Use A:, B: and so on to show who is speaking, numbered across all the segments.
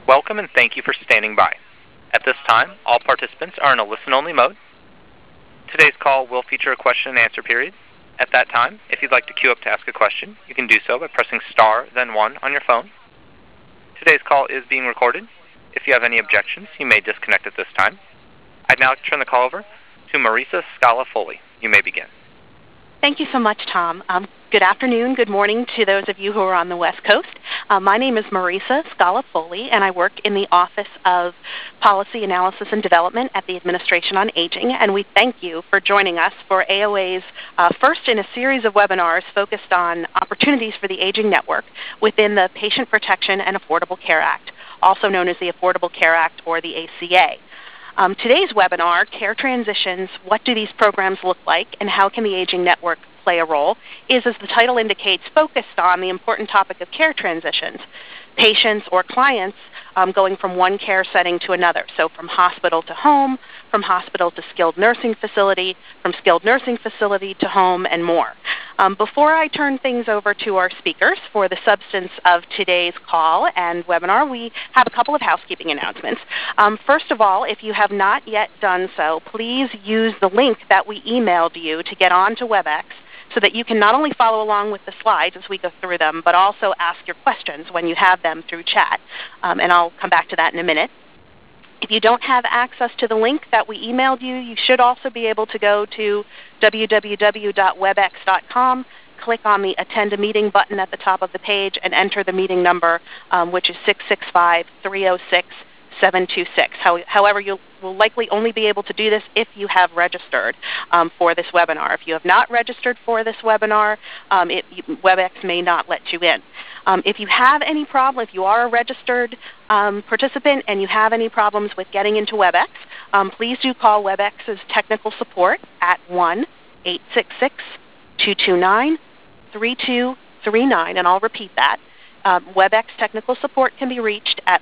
A: Welcome and thank you for standing by. At this time, all participants are in a listen-only mode. Today's call will feature a question and answer period. At that time, if you'd like to queue up to ask a question, you can do so by pressing star, then 1 on your phone. Today's call is being recorded. If you have any objections, you may disconnect at this time. I'd now like to turn the call over to Marisa Scala-Foley. You may begin.
B: Thank you so much, Tom. Good afternoon, good morning to those of you who are on the West Coast. My name is Marisa Scala-Foley, and I work in the Office of Policy Analysis and Development at the Administration on Aging, and we thank you for joining us for AOA's first in a series of webinars focused on opportunities for the Aging Network within the Patient Protection and Affordable Care Act, also known as the Affordable Care Act or the ACA. Today's webinar, Care Transitions, What Do These Programs Look Like and How Can the Aging Network Play a Role, is, as the title indicates, focused on the important topic of care transitions, patients or clients going from one care setting to another, so from hospital to home, from hospital to skilled nursing facility, from skilled nursing facility to home, and more. Before I turn things over to our speakers for the substance of today's call and webinar, we have a couple of housekeeping announcements. First of all, if you have not yet done so, please use the link that we emailed you to get onto WebEx so that you can not only follow along with the slides as we go through them, but also ask your questions when you have them through chat. And I'll come back to that in a minute. If you don't have access to the link that we emailed you, you should also be able to go to www.webex.com, click on the Attend a Meeting button at the top of the page, and enter the meeting number, which is 665-306-726. However, you will likely only be able to do this if you have registered for this webinar. If you have not registered for this webinar, WebEx may not let you in. If you have any problem, if you are a registered participant and you have any problems with getting into WebEx, please do call WebEx's technical support at 1-866-229-3239, and I'll repeat that. WebEx technical support can be reached at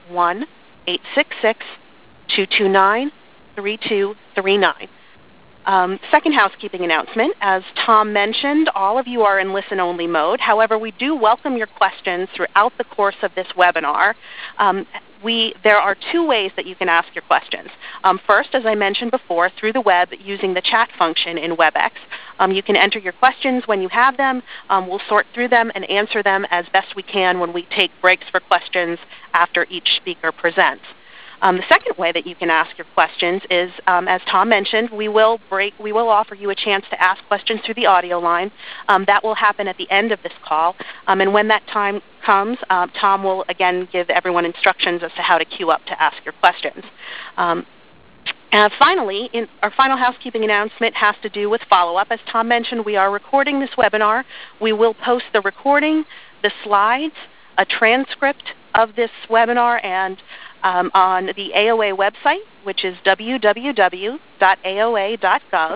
B: 1-866-229-3239. Second housekeeping announcement, as Tom mentioned, all of you are in listen-only mode. However, we do welcome your questions throughout the course of this webinar. There are two ways that you can ask your questions. First, as I mentioned before, through the web using the chat function in WebEx. You can enter your questions when you have them. We'll sort through them and answer them as best we can when we take breaks for questions after each speaker presents. The second way that you can ask your questions is, as Tom mentioned, we will offer you a chance to ask questions through the audio line. That will happen at the end of this call. And when that time comes, Tom will again give everyone instructions as to how to queue up to ask your questions. Finally, our final housekeeping announcement has to do with follow-up. As Tom mentioned, we are recording this webinar. We will post the recording, the slides, a transcript of this webinar, and on the AOA website, which is www.aoa.gov,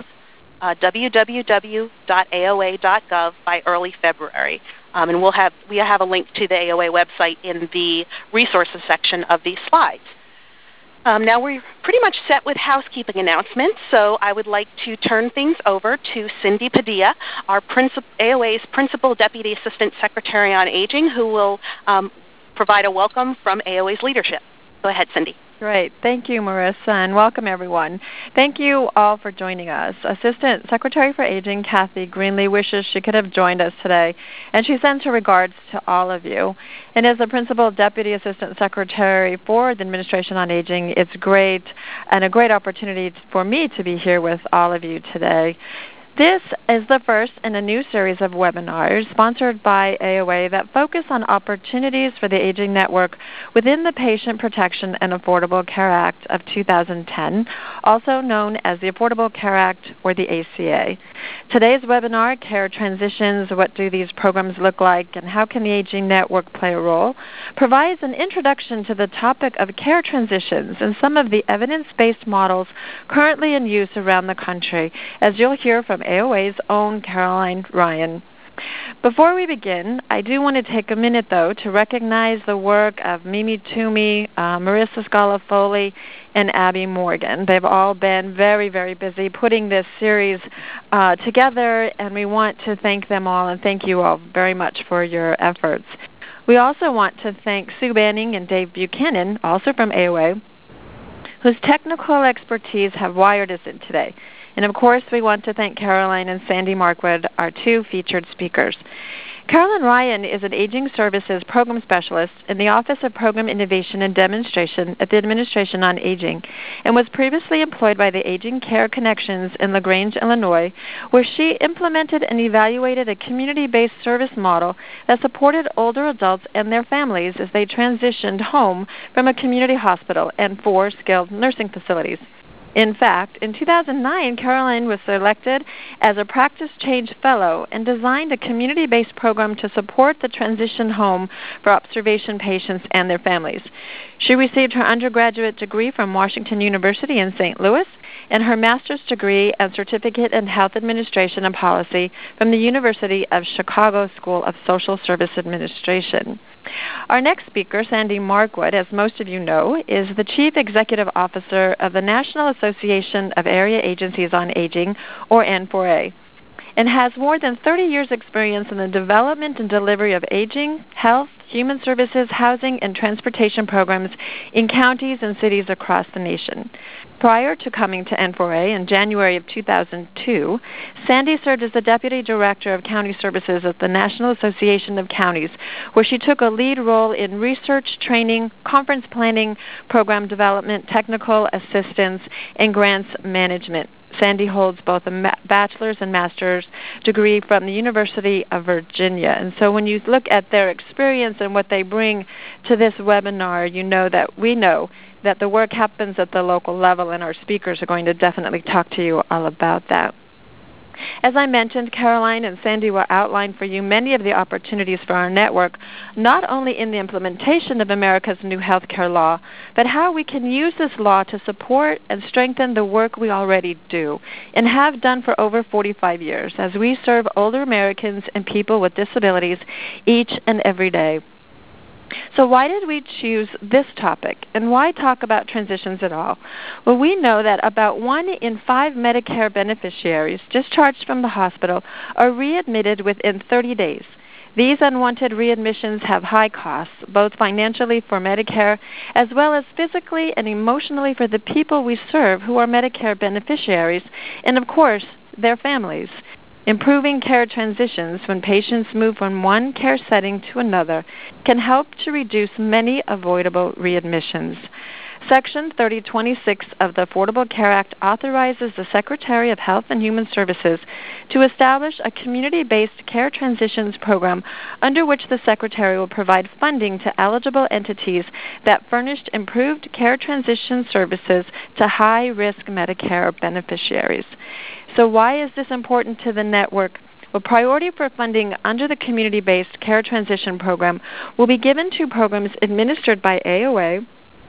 B: www.aoa.gov by early February. And we have a link to the AOA website in the resources section of these slides. Now we're pretty much set with housekeeping announcements, so I would like to turn things over to Cindy Padilla, our AOA's Principal Deputy Assistant Secretary on Aging, who will provide a welcome from AOA's leadership. Go ahead, Cindy.
C: Great. Thank you, Marissa, and welcome, everyone. Thank you all for joining us. Assistant Secretary for Aging, Kathy Greenlee, wishes she could have joined us today, and she sends her regards to all of you. And as the Principal Deputy Assistant Secretary for the Administration on Aging, it's great and a great opportunity for me to be here with all of you today. This is the first in a new series of webinars sponsored by AOA that focus on opportunities for the Aging Network within the Patient Protection and Affordable Care Act of 2010, also known as the Affordable Care Act or the ACA. Today's webinar, Care Transitions, What Do These Programs Look Like and How Can the Aging Network Play a Role, provides an introduction to the topic of care transitions and some of the evidence-based models currently in use around the country, as you'll hear from AOA's own Caroline Ryan. Before we begin, I do want to take a minute, though, to recognize the work of Mimi Toomey, Marisa Scala-Foley, and Abby Morgan. They've all been very, very busy putting this series together, and we want to thank them all and thank you all very much for your efforts. We also want to thank Sue Banning and Dave Buchanan, also from AOA, whose technical expertise have wired us in today. And of course, we want to thank Caroline and Sandy Markwood, our two featured speakers. Carolyn Ryan is an Aging Services Program Specialist in the Office of Program Innovation and Demonstration at the Administration on Aging, and was previously employed by the Aging Care Connections in LaGrange, Illinois, where she implemented and evaluated a community-based service model that supported older adults and their families as they transitioned home from a community hospital and 4 skilled nursing facilities. In fact, in 2009, Caroline was selected as a Practice Change Fellow and designed a community-based program to support the transition home for observation patients and their families. She received her undergraduate degree from Washington University in St. Louis and her master's degree and certificate in health administration and policy from the University of Chicago School of Social Service Administration. Our next speaker, Sandy Markwood, as most of you know, is the Chief Executive Officer of the National Association of Area Agencies on Aging, or N4A, and has more than 30 years' experience in the development and delivery of aging, health, human services, housing, and transportation programs in counties and cities across the nation. Prior to coming to N4A in January of 2002, Sandy served as the Deputy Director of County Services at the National Association of Counties, where she took a lead role in research, training, conference planning, program development, technical assistance, and grants management. Sandy holds both a bachelor's and master's degree from the University of Virginia. And so when you look at their experience and what they bring to this webinar, you know that we know that the work happens at the local level, and our speakers are going to definitely talk to you all about that. As I mentioned, Caroline and Sandy will outline for you many of the opportunities for our network, not only in the implementation of America's new health care law, but how we can use this law to support and strengthen the work we already do and have done for over 45 years as we serve older Americans and people with disabilities each and every day. So why did we choose this topic, and why talk about transitions at all? Well, we know that about 1 in 5 Medicare beneficiaries discharged from the hospital are readmitted within 30 days. These unwanted readmissions have high costs, both financially for Medicare as well as physically and emotionally for the people we serve who are Medicare beneficiaries and, of course, their families. Improving care transitions when patients move from one care setting to another can help to reduce many avoidable readmissions. Section 3026 of the Affordable Care Act authorizes the Secretary of Health and Human Services to establish a community-based care transitions program under which the Secretary will provide funding to eligible entities that furnished improved care transition services to high-risk Medicare beneficiaries. So why is this important to the network? Well, priority for funding under the community-based care transition program will be given to programs administered by AOA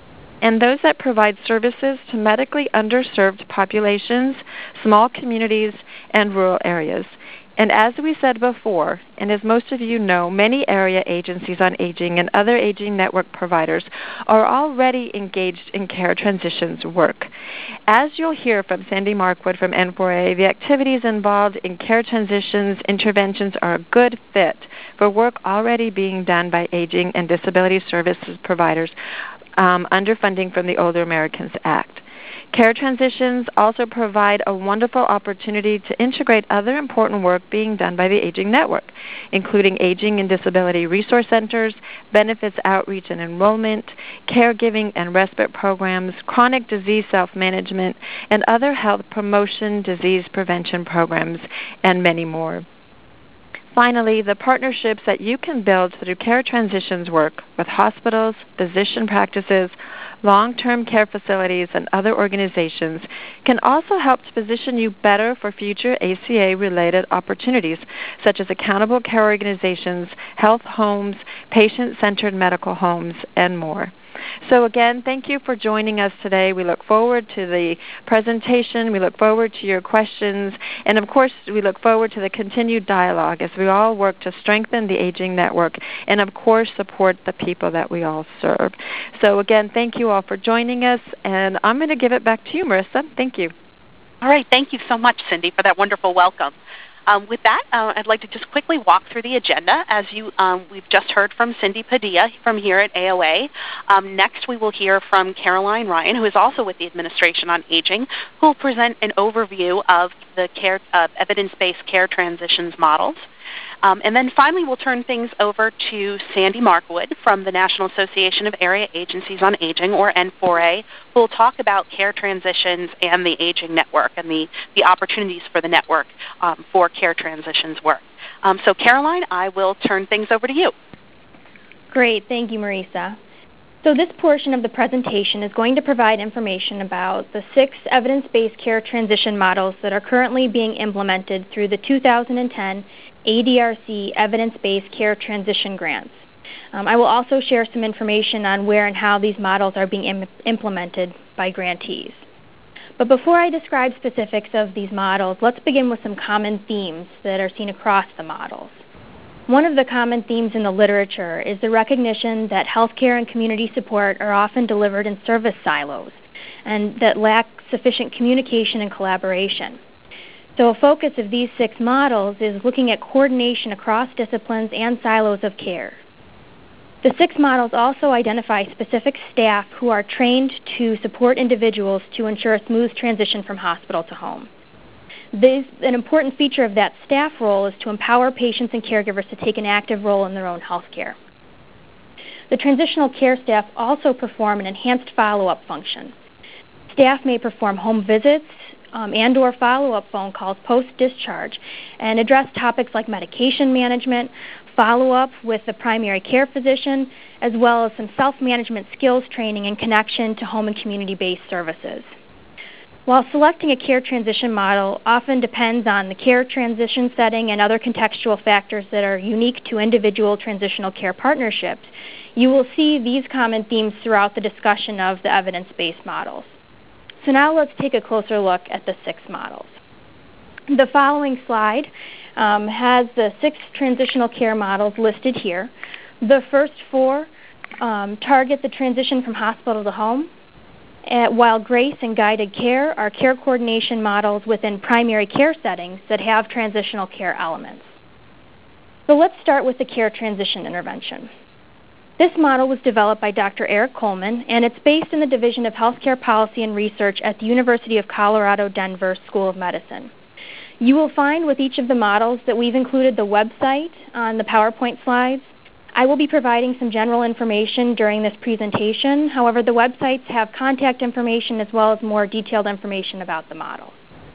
C: and those that provide services to medically underserved populations, small communities, and rural areas. And as we said before, and as most of you know, many area agencies on aging and other aging network providers are already engaged in care transitions work. As you'll hear from Sandy Markwood from N4A, the activities involved in care transitions interventions are a good fit for work already being done by aging and disability services providers under funding from the Older Americans Act. Care transitions also provide a wonderful opportunity to integrate other important work being done by the Aging Network, including aging and disability resource centers, benefits outreach and enrollment, caregiving and respite programs, chronic disease self-management, and other health promotion, disease prevention programs, and many more. Finally, the partnerships that you can build through care transitions work with hospitals, physician practices, long-term care facilities, and other organizations can also help to position you better for future ACA-related opportunities, such as accountable care organizations, health homes, patient-centered medical homes, and more. So again, thank you for joining us today. We look forward to the presentation. We look forward to your questions. And of course, we look forward to the continued dialogue as we all work to strengthen the aging network and of course support the people that we all serve. So again, thank you all for joining us. And I'm going to give it back to you, Marissa. Thank you.
B: All right. Thank you so much, Cindy, for that wonderful welcome. With that, I'd like to just quickly walk through the agenda. As we've just heard from Cindy Padilla from here at AOA. Next, we will hear from Caroline Ryan, who is also with the Administration on Aging, who will present an overview of the evidence-based care transitions models. And then finally, we'll turn things over to Sandy Markwood from the National Association of Area Agencies on Aging, or N4A, who will talk about care transitions and the Aging Network and the opportunities for the network for care transitions work. So Caroline, I will turn things over to you.
D: Great. Thank you, Marisa. So this portion of the presentation is going to provide information about the 6 evidence-based care transition models that are currently being implemented through the 2010 ADRC Evidence-Based Care Transition Grants. I will also share some information on where and how these models are being implemented by grantees. But before I describe specifics of these models, let's begin with some common themes that are seen across the models. One of the common themes in the literature is the recognition that healthcare and community support are often delivered in service silos and that lack sufficient communication and collaboration. So a focus of these 6 models is looking at coordination across disciplines and silos of care. The 6 models also identify specific staff who are trained to support individuals to ensure a smooth transition from hospital to home. An important feature of that staff role is to empower patients and caregivers to take an active role in their own health care. The transitional care staff also perform an enhanced follow-up function. Staff may perform home visits and/or follow-up phone calls post-discharge and address topics like medication management, follow-up with the primary care physician, as well as some self-management skills training in connection to home and community-based services. While selecting a care transition model often depends on the care transition setting and other contextual factors that are unique to individual transitional care partnerships, you will see these common themes throughout the discussion of the evidence-based models. So now let's take a closer look at the 6 models. The following slide has the 6 transitional care models listed here. The first 4 target the transition from hospital to home, while GRACE and guided care are care coordination models within primary care settings that have transitional care elements. So let's start with the care transition intervention. This model was developed by Dr. Eric Coleman, and it's based in the Division of Healthcare Policy and Research at the University of Colorado Denver School of Medicine. You will find with each of the models that we've included the website on the PowerPoint slides. I will be providing some general information during this presentation. However, the websites have contact information as well as more detailed information about the model.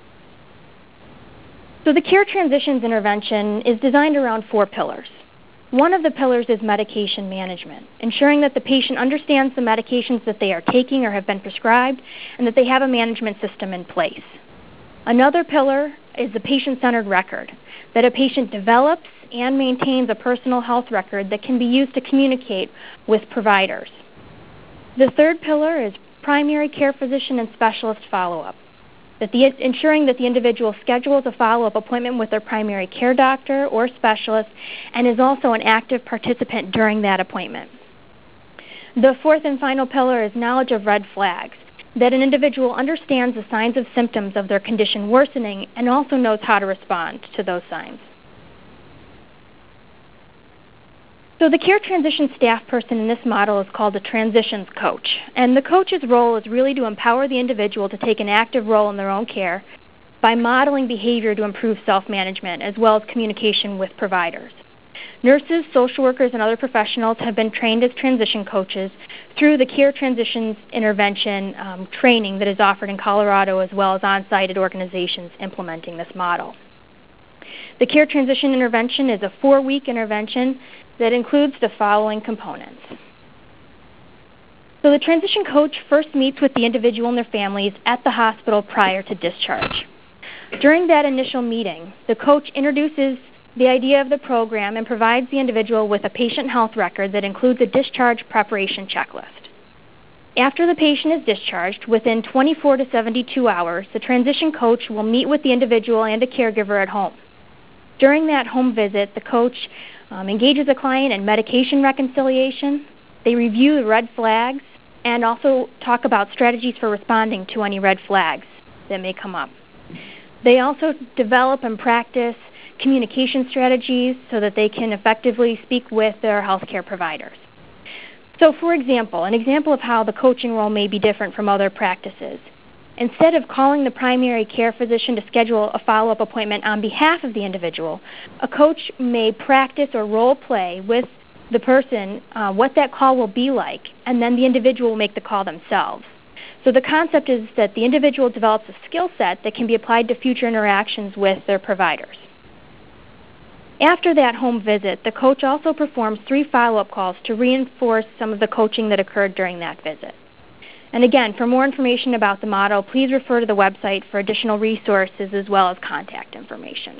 D: So the care transitions intervention is designed around 4 pillars. One of the pillars is medication management, ensuring that the patient understands the medications that they are taking or have been prescribed and that they have a management system in place. Another pillar is the patient-centered record, that a patient develops and maintains a personal health record that can be used to communicate with providers. The third pillar is primary care physician and specialist follow-up, ensuring that the individual schedules a follow-up appointment with their primary care doctor or specialist and is also an active participant during that appointment. The fourth and final pillar is knowledge of red flags, that an individual understands the signs of symptoms of their condition worsening and also knows how to respond to those signs. So the care transition staff person in this model is called a transitions coach, and the coach's role is really to empower the individual to take an active role in their own care by modeling behavior to improve self-management as well as communication with providers. Nurses, social workers, and other professionals have been trained as transition coaches through the care transitions intervention training that is offered in Colorado as well as on-site at organizations implementing this model. The care transition intervention is a 4-week intervention that includes the following components. So the transition coach first meets with the individual and their families at the hospital prior to discharge. During that initial meeting, the coach introduces the idea of the program and provides the individual with a patient health record that includes a discharge preparation checklist. After the patient is discharged, within 24 to 72 hours, the transition coach will meet with the individual and a caregiver at home. During that home visit, the coach engages the client in medication reconciliation. They review the red flags and also talk about strategies for responding to any red flags that may come up. They also develop and practice communication strategies so that they can effectively speak with their healthcare providers. So, for example, an example of how the coaching role may be different from other practices. Instead of calling the primary care physician to schedule a follow-up appointment on behalf of the individual, a coach may practice or role play with the person what that call will be like, and then the individual will make the call themselves. So the concept is that the individual develops a skill set that can be applied to future interactions with their providers. After that home visit, the coach also performs 3 follow-up calls to reinforce some of the coaching that occurred during that visit. And again, for more information about the model, please refer to the website for additional resources as well as contact information.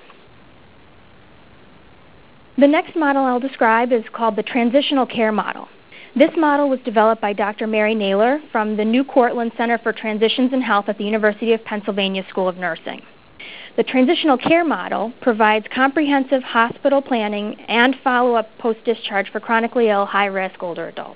D: The next model I'll describe is called the transitional care model. This model was developed by Dr. Mary Naylor from the New Cortland Center for Transitions in Health at the University of Pennsylvania School of Nursing. The transitional care model provides comprehensive hospital planning and follow-up post-discharge for chronically ill, high-risk older adults.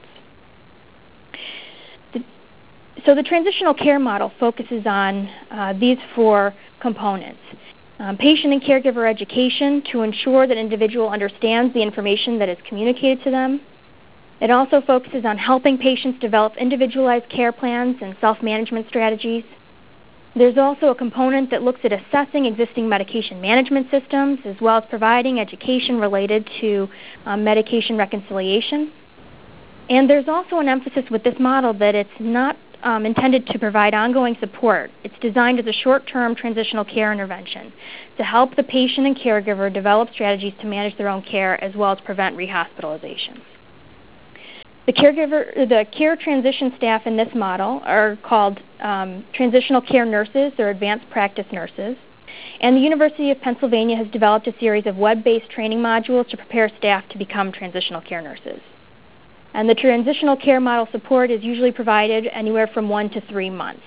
D: So the transitional care model focuses on these 4 components. Patient and caregiver education to ensure that individual understands the information that is communicated to them. It also focuses on helping patients develop individualized care plans and self-management strategies. There's also a component that looks at assessing existing medication management systems as well as providing education related to medication reconciliation. And there's also an emphasis with this model that it's not intended to provide ongoing support. It's designed as a short-term transitional care intervention to help the patient and caregiver develop strategies to manage their own care as well as prevent rehospitalization. The care transition staff in this model are called transitional care nurses or advanced practice nurses. And the University of Pennsylvania has developed a series of web-based training modules to prepare staff to become transitional care nurses. And the transitional care model support is usually provided anywhere from 1 to 3 months.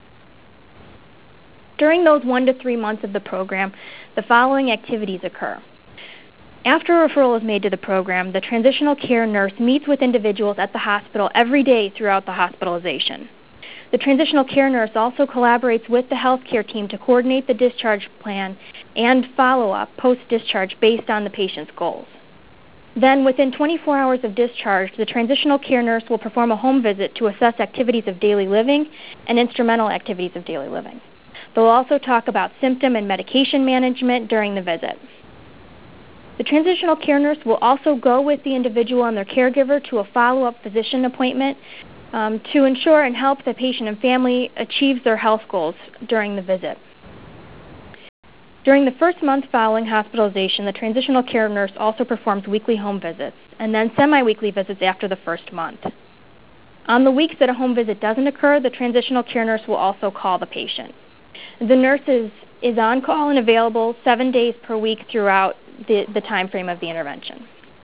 D: During those 1 to 3 months of the program, the following activities occur. After a referral is made to the program, the transitional care nurse meets with individuals at the hospital every day throughout the hospitalization. The transitional care nurse also collaborates with the healthcare team to coordinate the discharge plan and follow-up post-discharge based on the patient's goals. Then, within 24 hours of discharge, the transitional care nurse will perform a home visit to assess activities of daily living and instrumental activities of daily living. They'll also talk about symptom and medication management during the visit. The transitional care nurse will also go with the individual and their caregiver to a follow-up physician appointment to ensure and help the patient and family achieve their health goals during the visit. During the first month following hospitalization, the transitional care nurse also performs weekly home visits and then semi-weekly visits after the first month. On the weeks that a home visit doesn't occur, the transitional care nurse will also call the patient. The nurse is on call and available 7 days per week throughout the time frame of the intervention.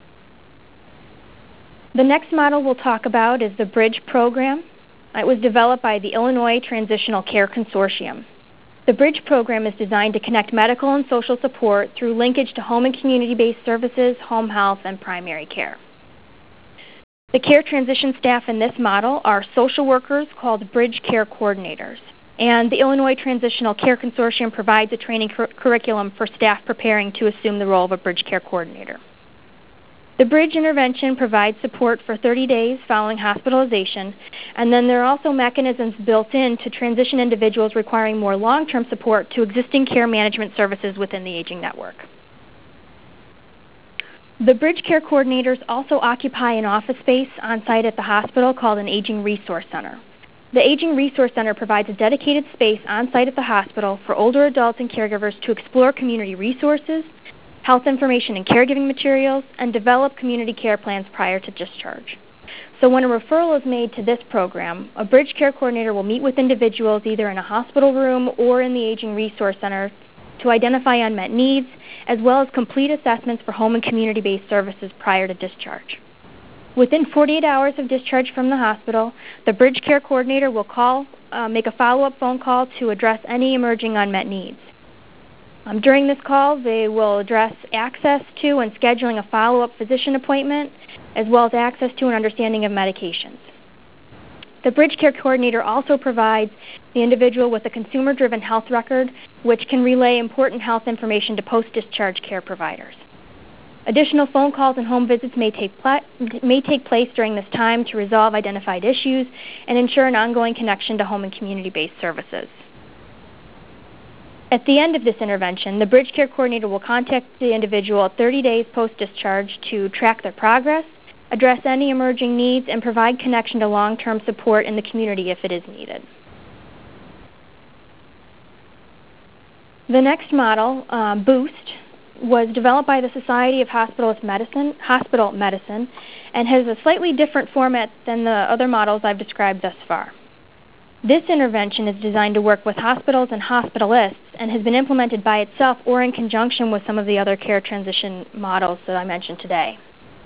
D: The next model we'll talk about is the BRIDGE program. It was developed by the Illinois Transitional Care Consortium. The BRIDGE program is designed to connect medical and social support through linkage to home and community-based services, home health, and primary care. The care transition staff in this model are social workers called BRIDGE Care Coordinators. And the Illinois Transitional Care Consortium provides a training curriculum for staff preparing to assume the role of a BRIDGE Care Coordinator. The BRIDGE intervention provides support for 30 days following hospitalization, and then there are also mechanisms built in to transition individuals requiring more long-term support to existing care management services within the aging network. The BRIDGE Care Coordinators also occupy an office space on site at the hospital called an Aging Resource Center. The Aging Resource Center provides a dedicated space on site at the hospital for older adults and caregivers to explore community resources, health information and caregiving materials, and develop community care plans prior to discharge. So when a referral is made to this program, a BRIDGE Care Coordinator will meet with individuals either in a hospital room or in the Aging Resource Center to identify unmet needs, as well as complete assessments for home and community-based services prior to discharge. Within 48 hours of discharge from the hospital, the BRIDGE Care Coordinator will make a follow-up phone call to address any emerging unmet needs. During this call, they will address access to and scheduling a follow-up physician appointment, as well as access to and understanding of medications. The Bridge Care Coordinator also provides the individual with a consumer-driven health record, which can relay important health information to post-discharge care providers. Additional phone calls and home visits may take place during this time to resolve identified issues and ensure an ongoing connection to home and community-based services. At the end of this intervention, the Bridge Care Coordinator will contact the individual 30 days post-discharge to track their progress, address any emerging needs, and provide connection to long-term support in the community if it is needed. The next model, BOOST, was developed by the Society of Hospital Medicine and has a slightly different format than the other models I've described thus far. This intervention is designed to work with hospitals and hospitalists and has been implemented by itself or in conjunction with some of the other care transition models that I mentioned today.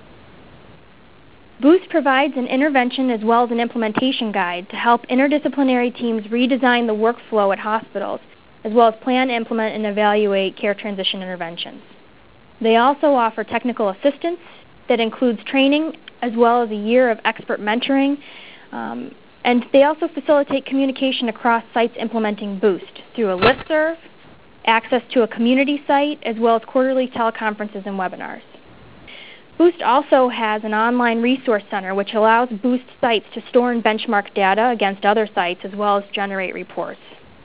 D: BOOST provides an intervention as well as an implementation guide to help interdisciplinary teams redesign the workflow at hospitals, as well as plan, implement, and evaluate care transition interventions. They also offer technical assistance that includes training as well as a year of expert mentoring, and they also facilitate communication across sites implementing BOOST through a listserv, access to a community site, as well as quarterly teleconferences and webinars. BOOST also has an online resource center which allows BOOST sites to store and benchmark data against other sites as well as generate reports.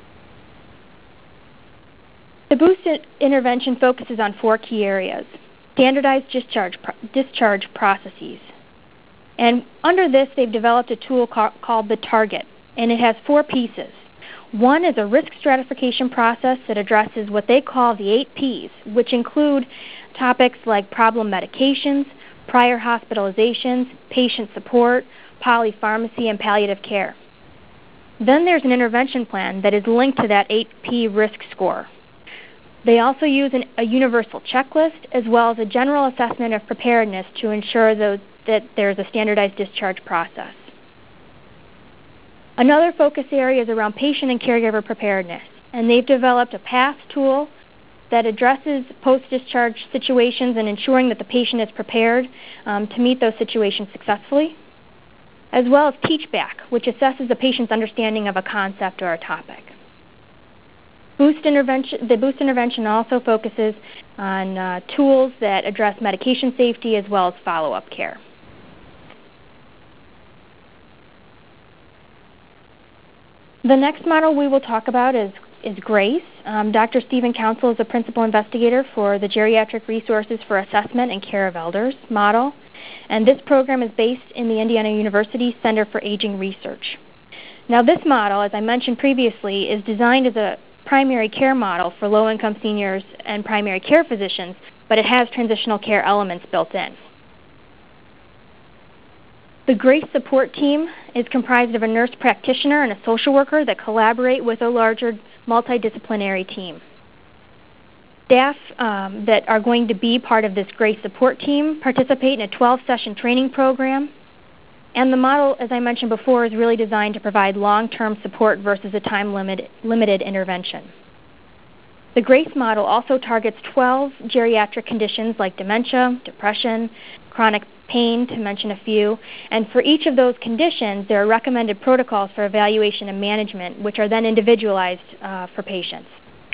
D: The BOOST intervention focuses on 4 key areas: standardized discharge processes. And under this, they've developed a tool called the Target, and it has 4 pieces. One is a risk stratification process that addresses what they call the 8 Ps, which include topics like problem medications, prior hospitalizations, patient support, polypharmacy, and palliative care. Then there's an intervention plan that is linked to that 8P risk score. They also use a universal checklist as well as a general assessment of preparedness to ensure that there's a standardized discharge process. Another focus area is around patient and caregiver preparedness, and they've developed a PATH tool that addresses post-discharge situations and ensuring that the patient is prepared to meet those situations successfully, as well as TeachBack, which assesses the patient's understanding of a concept or a topic. The BOOST intervention also focuses on tools that address medication safety as well as follow-up care. The next model we will talk about is GRACE. Dr. Stephen Council is a principal investigator for the Geriatric Resources for Assessment and Care of Elders model, and this program is based in the Indiana University Center for Aging Research. Now, this model, as I mentioned previously, is designed as a primary care model for low-income seniors and primary care physicians, but it has transitional care elements built in. The GRACE support team is comprised of a nurse practitioner and a social worker that collaborate with a larger multidisciplinary team. Staff that are going to be part of this GRACE support team participate in a 12-session training program. And the model, as I mentioned before, is really designed to provide long-term support versus a time-limited intervention. The GRACE model also targets 12 geriatric conditions like dementia, depression, chronic pain, to mention a few. And for each of those conditions, there are recommended protocols for evaluation and management, which are then individualized for patients.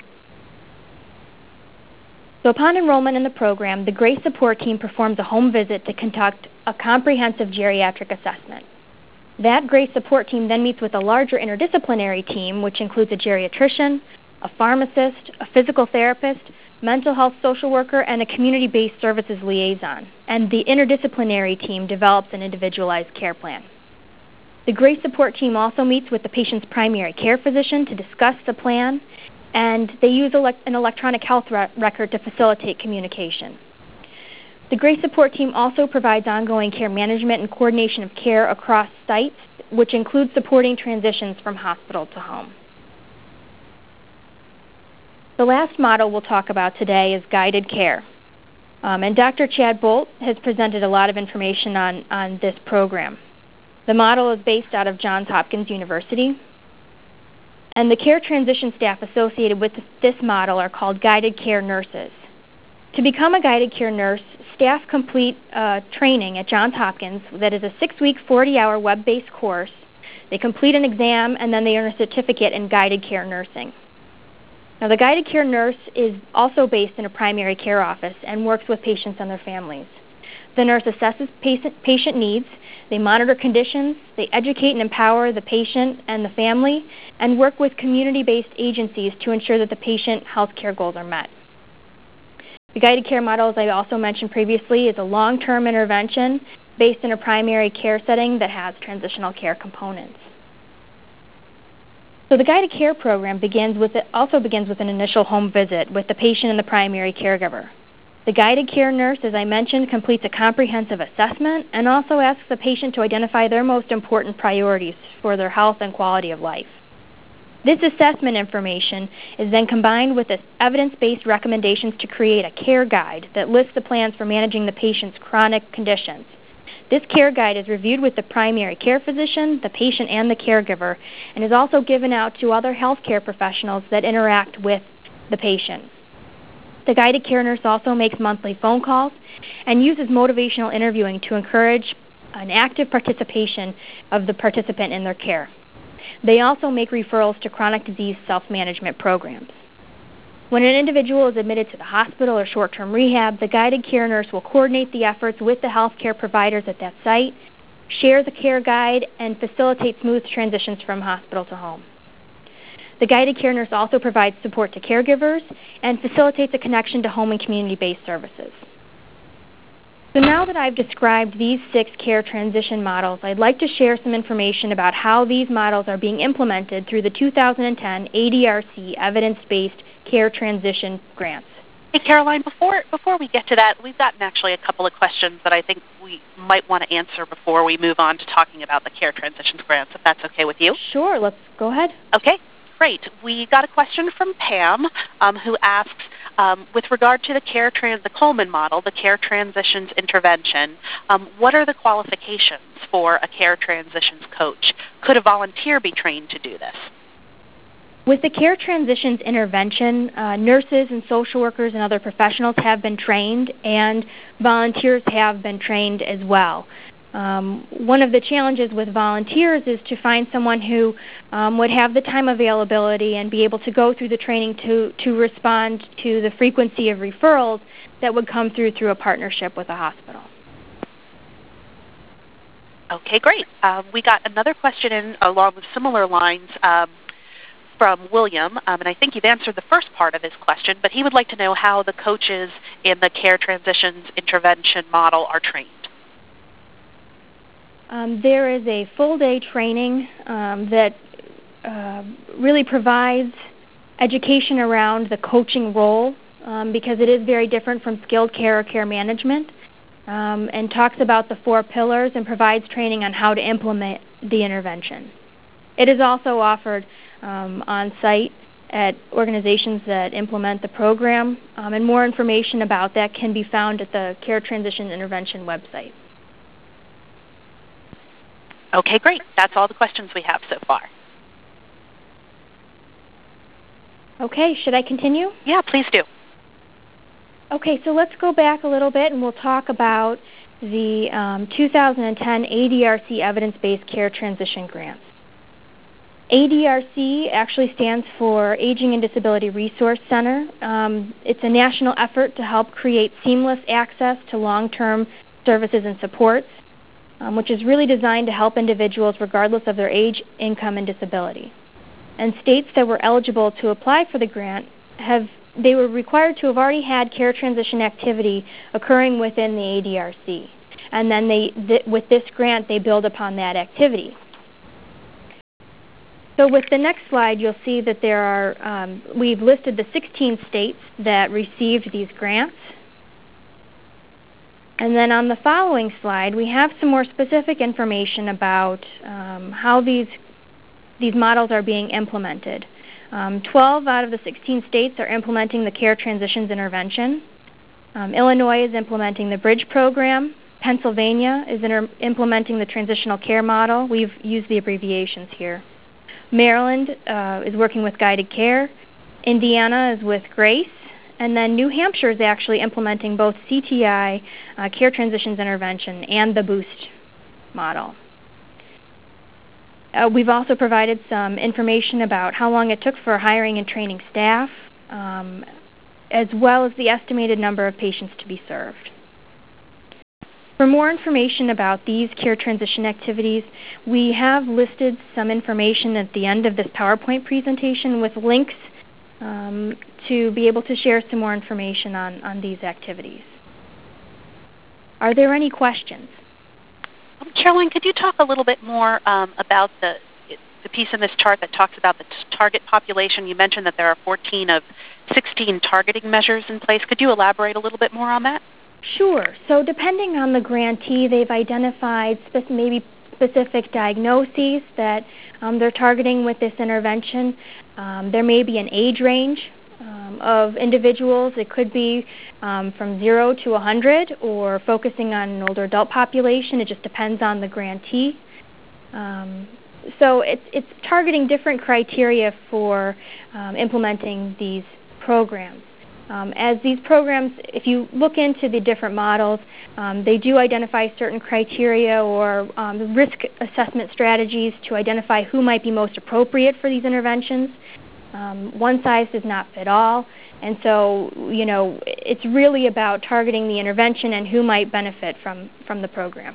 D: So upon enrollment in the program, the GRACE support team performs a home visit to conduct a comprehensive geriatric assessment. That GRACE support team then meets with a larger interdisciplinary team, which includes a geriatrician, a pharmacist, a physical therapist, mental health social worker, and a community-based services liaison. And the interdisciplinary team develops an individualized care plan. The GRACE support team also meets with the patient's primary care physician to discuss the plan, and they use an electronic health record to facilitate communication. The GRACE support team also provides ongoing care management and coordination of care across sites, which includes supporting transitions from hospital to home. The last model we'll talk about today is guided care. And Dr. Chad Bolt has presented a lot of information on this program. The model is based out of Johns Hopkins University. And the care transition staff associated with this model are called guided care nurses. To become a guided care nurse, staff complete training at Johns Hopkins that is a 6-week, 40-hour web-based course They complete an exam, and then they earn a certificate in guided care nursing. Now, the guided care nurse is also based in a primary care office and works with patients and their families. The nurse assesses patient needs, they monitor conditions, they educate and empower the patient and the family, and work with community-based agencies to ensure that the patient health care goals are met. The guided care model, as I also mentioned previously, is a long-term intervention based in a primary care setting that has transitional care components. So the guided care program also begins with an initial home visit with the patient and the primary caregiver. The guided care nurse, as I mentioned, completes a comprehensive assessment and also asks the patient to identify their most important priorities for their health and quality of life. This assessment information is then combined with evidence-based recommendations to create a care guide that lists the plans for managing the patient's chronic conditions. This care guide is reviewed with the primary care physician, the patient, and the caregiver, and is also given out to other healthcare professionals that interact with the patient. The guided care nurse also makes monthly phone calls and uses motivational interviewing to encourage an active participation of the participant in their care. They also make referrals to chronic disease self-management programs. When an individual is admitted to the hospital or short-term rehab, the guided care nurse will coordinate the efforts with the healthcare providers at that site, share the care guide, and facilitate smooth transitions from hospital to home. The guided care nurse also provides support to caregivers and facilitates a connection to home and community-based services. So now that I've described these 6 care transition models, I'd like to share some information about how these models are being implemented through the 2010 ADRC Evidence-Based Care Transition Grants.
B: Hey, Caroline, before we get to that, we've gotten actually a couple of questions that I think we might want to answer before we move on to talking about the Care Transitions Grants, if that's okay with you.
D: Sure, let's go ahead.
B: Okay. Great. We got a question from Pam who asks, with regard to the Coleman model, the Care Transitions Intervention, what are the qualifications for a Care Transitions coach? Could a volunteer be trained to do this?
D: With the Care Transitions Intervention, nurses and social workers and other professionals have been trained, and volunteers have been trained as well. One of the challenges with volunteers is to find someone who would have the time availability and be able to go through the training to respond to the frequency of referrals that would come through a partnership with a hospital.
B: Okay, great. We got another question in along with similar lines from William, and I think you've answered the first part of his question, but he would like to know how the coaches in the Care Transitions Intervention model are trained.
D: There is a full-day training that really provides education around the coaching role because it is very different from skilled care or care management, and talks about the 4 pillars and provides training on how to implement the intervention. It is also offered on-site at organizations that implement the program, and more information about that can be found at the Care Transition Intervention website.
B: Okay, great. That's all the questions we have so far.
D: Okay, should I continue?
B: Yeah, please do.
D: Okay, so let's go back a little bit and we'll talk about the 2010 ADRC Evidence-Based Care Transition Grants. ADRC actually stands for Aging and Disability Resource Center. It's a national effort to help create seamless access to long-term services and supports, which is really designed to help individuals regardless of their age, income, and disability. And states that were eligible to apply for the grant they were required to have already had care transition activity occurring within the ADRC. And then with this grant, they build upon that activity. So with the next slide, you'll see that there are, we've listed the 16 states that received these grants. And then on the following slide, we have some more specific information about how these models are being implemented. 12 out of the 16 states are implementing the Care Transitions Intervention. Illinois is implementing the Bridge program. Pennsylvania is implementing the Transitional Care Model. We've used the abbreviations here. Maryland is working with Guided Care. Indiana is with GRACE. And then New Hampshire is actually implementing both CTI, Care Transitions Intervention, and the BOOST model. We've also provided some information about how long it took for hiring and training staff, as well as the estimated number of patients to be served. For more information about these care transition activities, we have listed some information at the end of this PowerPoint presentation with links to be able to share some more information on these activities. Are there any questions?
B: Caroline, could you talk a little bit more about the piece in this chart that talks about the target population? You mentioned that there are 14 of 16 targeting measures in place. Could you elaborate a little bit more on that?
D: Sure. So depending on the grantee, they've identified maybe specific diagnoses that they're targeting with this intervention. There may be an age range of individuals. It could be from 0 to 100 or focusing on an older adult population. It just depends on the grantee. So it's targeting different criteria for implementing these programs. As these programs, if you look into the different models, they do identify certain criteria or risk assessment strategies to identify who might be most appropriate for these interventions. One size does not fit all, and so, it's really about targeting the intervention and who might benefit from the program.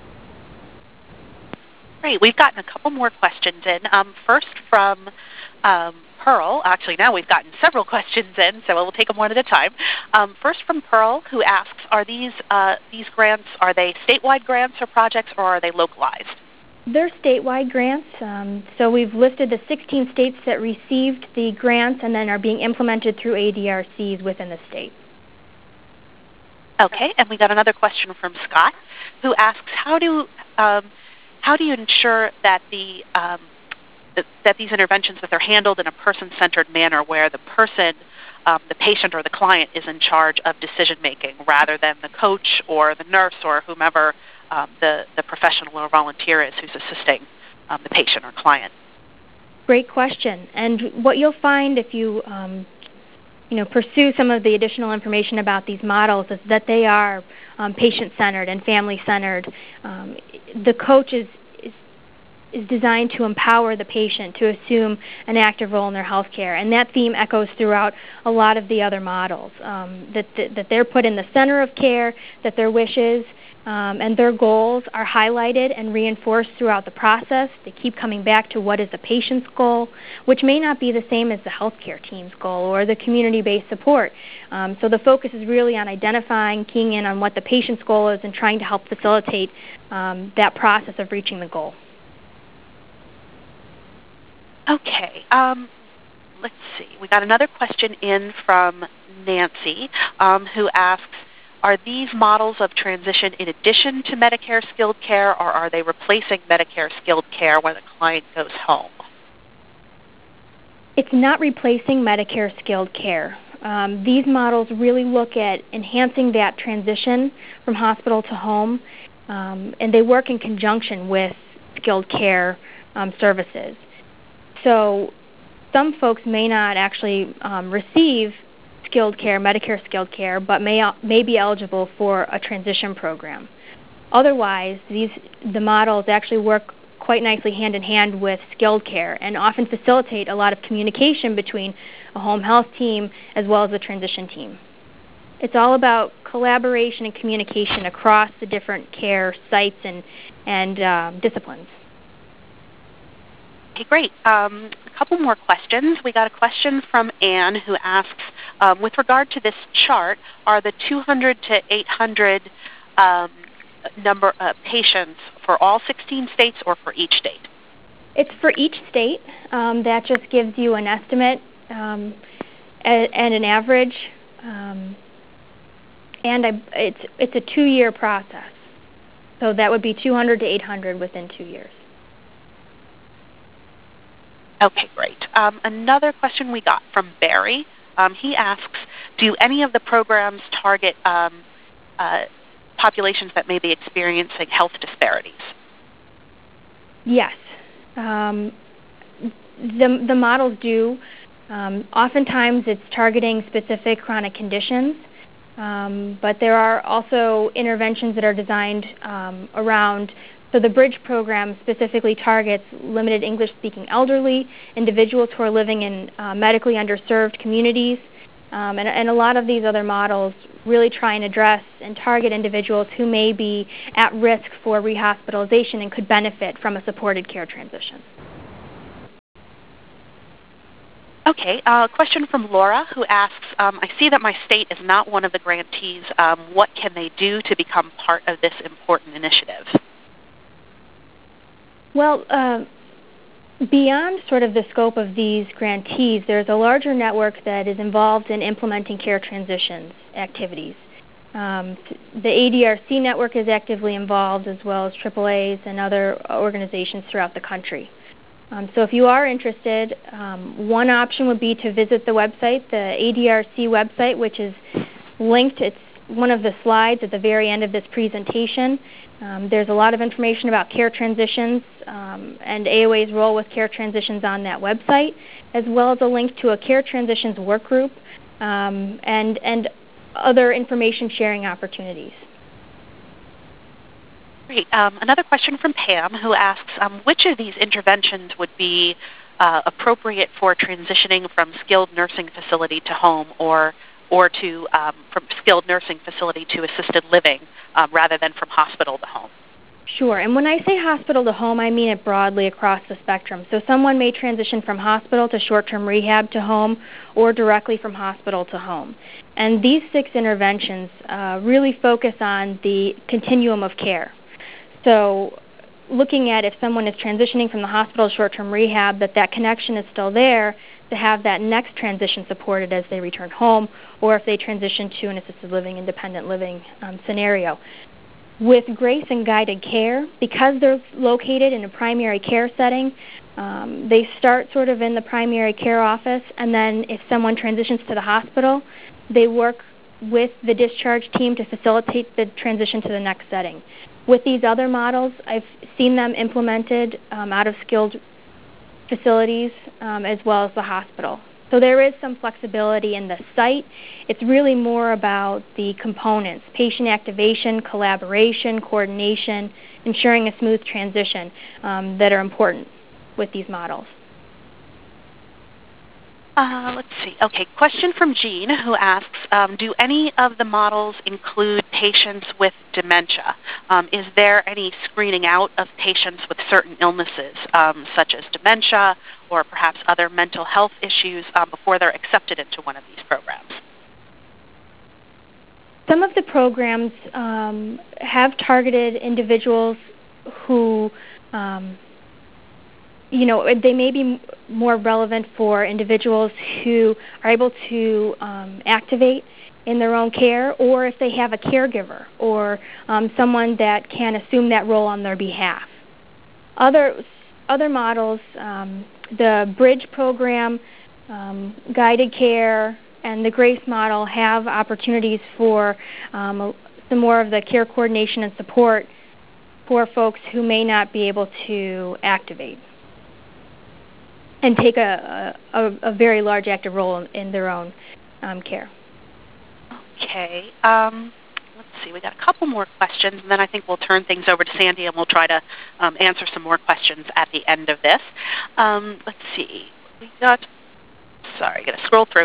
B: Great. We've gotten a couple more questions in. First from Pearl. Actually, now we've gotten several questions in, so we'll take them one at a time. First from Pearl, who asks, are these grants, are they statewide grants or projects, or are they localized?
D: They're statewide grants. So we've listed the 16 states that received the grants and then are being implemented through ADRCs within the state.
B: Okay, and we got another question from Scott, who asks, how do you ensure that that these interventions, that they're handled in a person-centered manner where the person, the patient or the client, is in charge of decision-making rather than the coach or the nurse or whomever the professional or volunteer is who's assisting the patient or client?
D: Great question. And what you'll find if you pursue some of the additional information about these models is that they are patient-centered and family-centered. The coach is designed to empower the patient to assume an active role in their health care, and that theme echoes throughout a lot of the other models, that they're put in the center of care, that their wishes and their goals are highlighted and reinforced throughout the process. They keep coming back to what is the patient's goal, which may not be the same as the healthcare team's goal or the community-based support. So the focus is really on identifying, keying in on what the patient's goal is and trying to help facilitate that process of reaching the goal.
B: Okay, let's see. We got another question in from Nancy, who asks, are these models of transition in addition to Medicare skilled care, or are they replacing Medicare skilled care when the client goes home?
D: It's not replacing Medicare skilled care. These models really look at enhancing that transition from hospital to home, and they work in conjunction with skilled care services. So some folks may not actually receive skilled care, Medicare skilled care, but may be eligible for a transition program. Otherwise, the models actually work quite nicely hand in hand with skilled care and often facilitate a lot of communication between a home health team as well as the transition team. It's all about collaboration and communication across the different care sites and disciplines.
B: Okay, great. A couple more questions. We got a question from Anne who asks, with regard to this chart, are the 200 to 800 number patients for all 16 states or for each state?
D: It's for each state. That just gives you an estimate and an average. It's a 2-year process. So that would be 200 to 800 within 2 years.
B: Okay, great. Another question we got from Barry. He asks, do any of the programs target populations that may be experiencing health disparities?
D: Yes. The models do. Oftentimes it's targeting specific chronic conditions, but there are also interventions that are designed around So the BRIDGE program specifically targets limited English-speaking elderly, individuals who are living in medically underserved communities, and a lot of these other models really try and address and target individuals who may be at risk for rehospitalization and could benefit from a supported care transition.
B: Okay, a question from Laura who asks, I see that my state is not one of the grantees. What can they do to become part of this important initiative?
D: Well, beyond sort of the scope of these grantees, there's a larger network that is involved in implementing care transitions activities. The ADRC network is actively involved, as well as AAAs and other organizations throughout the country. So if you are interested, one option would be to visit the website, the ADRC website, which is linked. It's one of the slides at the very end of this presentation. There's a lot of information about care transitions and AOA's role with care transitions on that website, as well as a link to a care transitions work group and other information sharing opportunities.
B: Great. Another question from Pam who asks, which of these interventions would be appropriate for transitioning from skilled nursing facility to home or to from skilled nursing facility to assisted living rather than from hospital to home?
D: Sure. And when I say hospital to home, I mean it broadly across the spectrum. So someone may transition from hospital to short-term rehab to home or directly from hospital to home. And these 6 interventions really focus on the continuum of care. So looking at if someone is transitioning from the hospital to short-term rehab, that connection is still there to have that next transition supported as they return home, or if they transition to an assisted living, independent living scenario. With GRACE and guided care, because they're located in a primary care setting, they start sort of in the primary care office, and then if someone transitions to the hospital, they work with the discharge team to facilitate the transition to the next setting. With these other models, I've seen them implemented out of skilled facilities as well as the hospital. So there is some flexibility in the site. It's really more about the components, patient activation, collaboration, coordination, ensuring a smooth transition that are important with these models.
B: Let's see. Okay, question from Jean who asks, do any of the models include patients with dementia? Is there any screening out of patients with certain illnesses, such as dementia or perhaps other mental health issues, before they're accepted into one of these programs?
D: Some of the programs have targeted individuals who they may be more relevant for individuals who are able to activate in their own care, or if they have a caregiver or someone that can assume that role on their behalf. Other models, the BRIDGE program, guided care, and the GRACE model have opportunities for some more of the care coordination and support for folks who may not be able to activate and take a very large active role in their own care.
B: Okay. Let's see. We got a couple more questions, and then I think we'll turn things over to Sandy, and we'll try to answer some more questions at the end of this. Let's see. We got. Sorry, got to scroll through.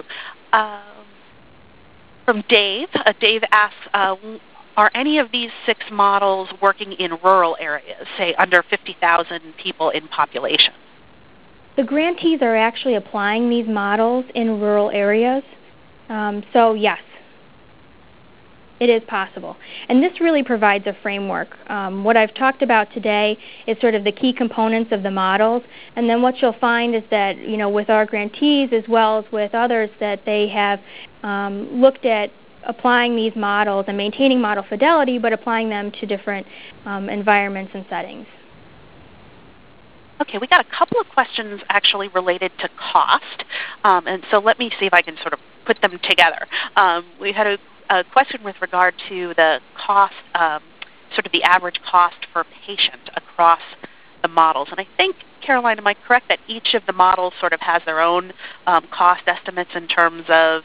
B: From Dave. Dave asks, are any of these 6 models working in rural areas, say under 50,000 people in population?
D: The grantees are actually applying these models in rural areas. So yes, it is possible. And this really provides a framework. What I've talked about today is sort of the key components of the models. And then what you'll find is that, with our grantees as well as with others, that they have looked at applying these models and maintaining model fidelity, but applying them to different environments and settings.
B: Okay, we got a couple of questions actually related to cost, and so let me see if I can sort of put them together. We had a question with regard to the cost, sort of the average cost per patient across the models, and I think, Caroline, am I correct that each of the models sort of has their own cost estimates in terms of,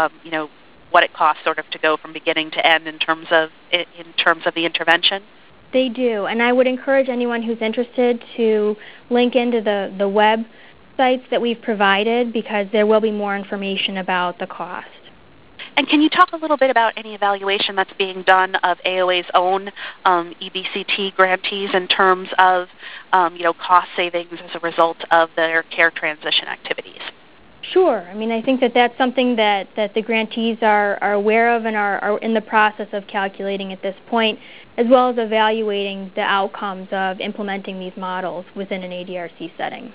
B: what it costs sort of to go from beginning to end in terms of the intervention?
D: They do, and I would encourage anyone who's interested to link into the websites that we've provided, because there will be more information about the cost.
B: And can you talk a little bit about any evaluation that's being done of AOA's own EBCT grantees in terms of cost savings as a result of their care transition activities?
D: Sure. I mean, I think that that's something that the grantees are aware of and are in the process of calculating at this point, as well as evaluating the outcomes of implementing these models within an ADRC setting.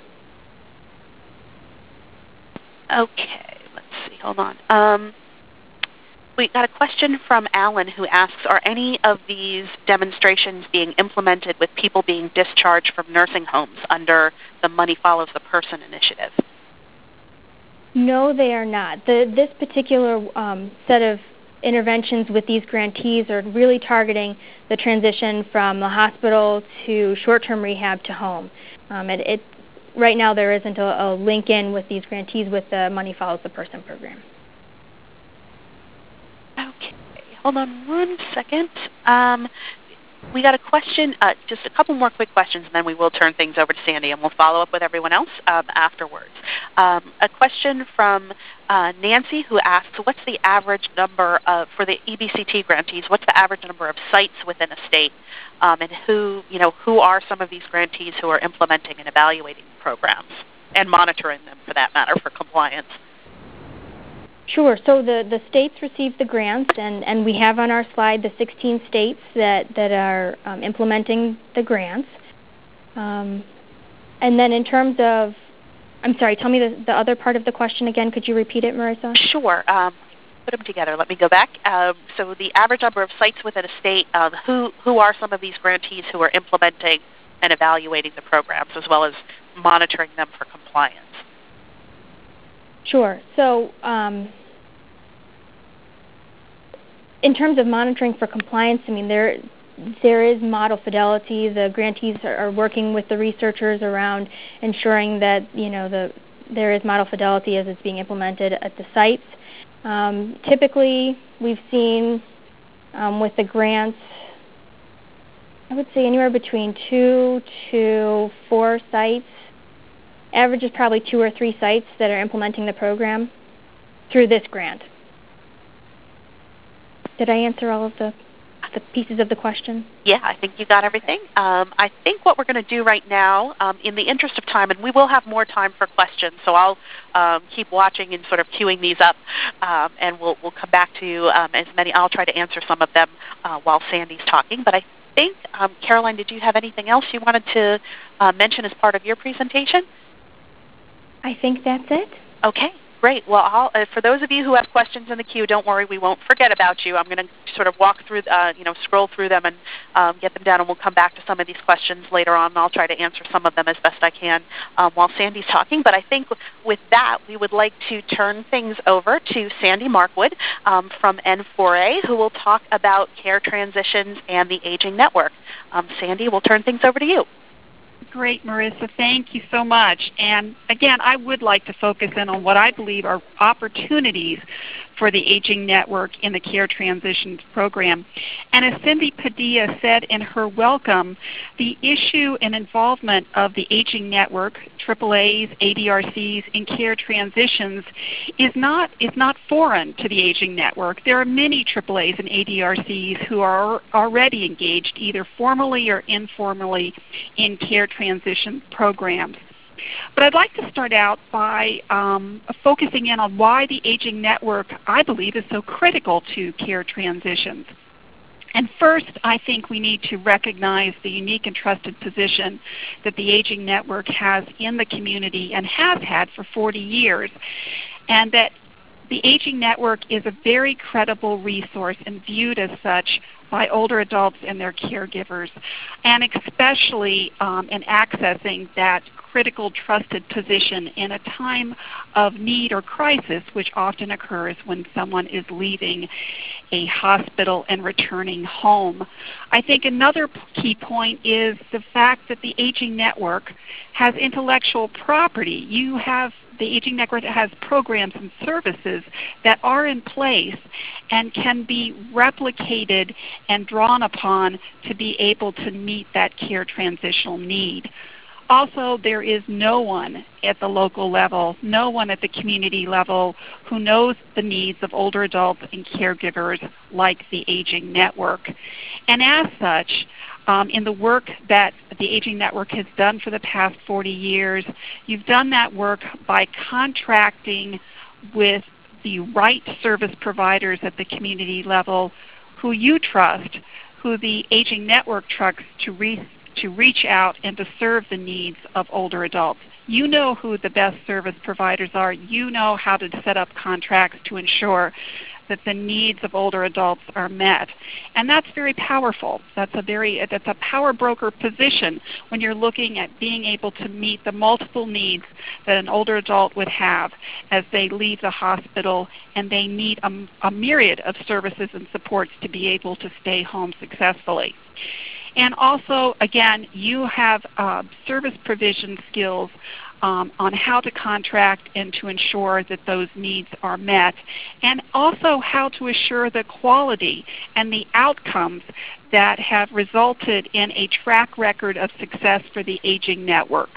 B: Okay, let's see. Hold on. We got a question from Alan who asks, are any of these demonstrations being implemented with people being discharged from nursing homes under the Money Follows the Person initiative?
D: No, they are not. This particular set of interventions with these grantees are really targeting the transition from the hospital to short-term rehab to home. Right now there isn't a link in with these grantees with the Money Follows the Person program.
B: Okay, hold on one second. We got a question, just a couple more quick questions, and then we will turn things over to Sandy, and we'll follow up with everyone else afterwards. A question from Nancy, who asks, what's the average number for the EBCT grantees, what's the average number of sites within a state, and who are some of these grantees who are implementing and evaluating programs and monitoring them, for that matter, for compliance?
D: Sure. So the states receive the grants, and we have on our slide the 16 states that are implementing the grants. And then in terms of, I'm sorry, tell me the other part of the question again. Could you repeat it, Marissa?
B: Sure. Put them together. Let me go back. So the average number of sites within a state, who are some of these grantees who are implementing and evaluating the programs, as well as monitoring them for compliance?
D: Sure. So in terms of monitoring for compliance, I mean, there is model fidelity. The grantees are working with the researchers around ensuring that there is model fidelity as it's being implemented at the sites. Typically, we've seen with the grants, I would say anywhere between 2 to 4 sites. Average is probably 2 or 3 sites that are implementing the program through this grant. Did I answer all of the pieces of the question?
B: Yeah, I think you got everything. I think what we're going to do right now, in the interest of time, and we will have more time for questions, so I'll keep watching and sort of queuing these up, and we'll come back to as many. I'll try to answer some of them while Sandy's talking. But I think, Caroline, did you have anything else you wanted to mention as part of your presentation?
D: I think that's it.
B: Okay, great. Well, for those of you who have questions in the queue, don't worry, we won't forget about you. I'm going to sort of walk through, scroll through them and get them down, and we'll come back to some of these questions later on, and I'll try to answer some of them as best I can while Sandy's talking. But I think with that, we would like to turn things over to Sandy Markwood from N4A, who will talk about care transitions and the Aging Network. Sandy, we'll turn things over to you.
E: Great, Marissa. Thank you so much. And again, I would like to focus in on what I believe are opportunities for the Aging Network in the Care Transitions Program. And as Cindy Padilla said in her welcome, the issue and involvement of the Aging Network, AAAs, ADRCs, in care transitions is not foreign to the Aging Network. There are many AAAs and ADRCs who are already engaged either formally or informally in care transition programs. But I'd like to start out by focusing in on why the Aging Network, I believe, is so critical to care transitions. And first, I think we need to recognize the unique and trusted position that the Aging Network has in the community and has had for 40 years, and that the Aging Network is a very credible resource and viewed as such by older adults and their caregivers, and especially in accessing that critical, trusted position in a time of need or crisis, which often occurs when someone is leaving a hospital and returning home. I think another key point is the fact that the Aging Network has intellectual property. You have the Aging Network has programs and services that are in place and can be replicated and drawn upon to be able to meet that care transitional need. Also, there is no one at the local level, no one at the community level who knows the needs of older adults and caregivers like the Aging Network. And as such, in the work that the Aging Network has done for the past 40 years, you've done that work by contracting with the right service providers at the community level who you trust, who the Aging Network trusts to reach out and to serve the needs of older adults. You know who the best service providers are. You know how to set up contracts to ensure that the needs of older adults are met. And that's very powerful. That's a power broker position when you're looking at being able to meet the multiple needs that an older adult would have as they leave the hospital, and they need a myriad of services and supports to be able to stay home successfully. And also, again, you have service provision skills on how to contract and to ensure that those needs are met, and also how to assure the quality and the outcomes that have resulted in a track record of success for the Aging Network.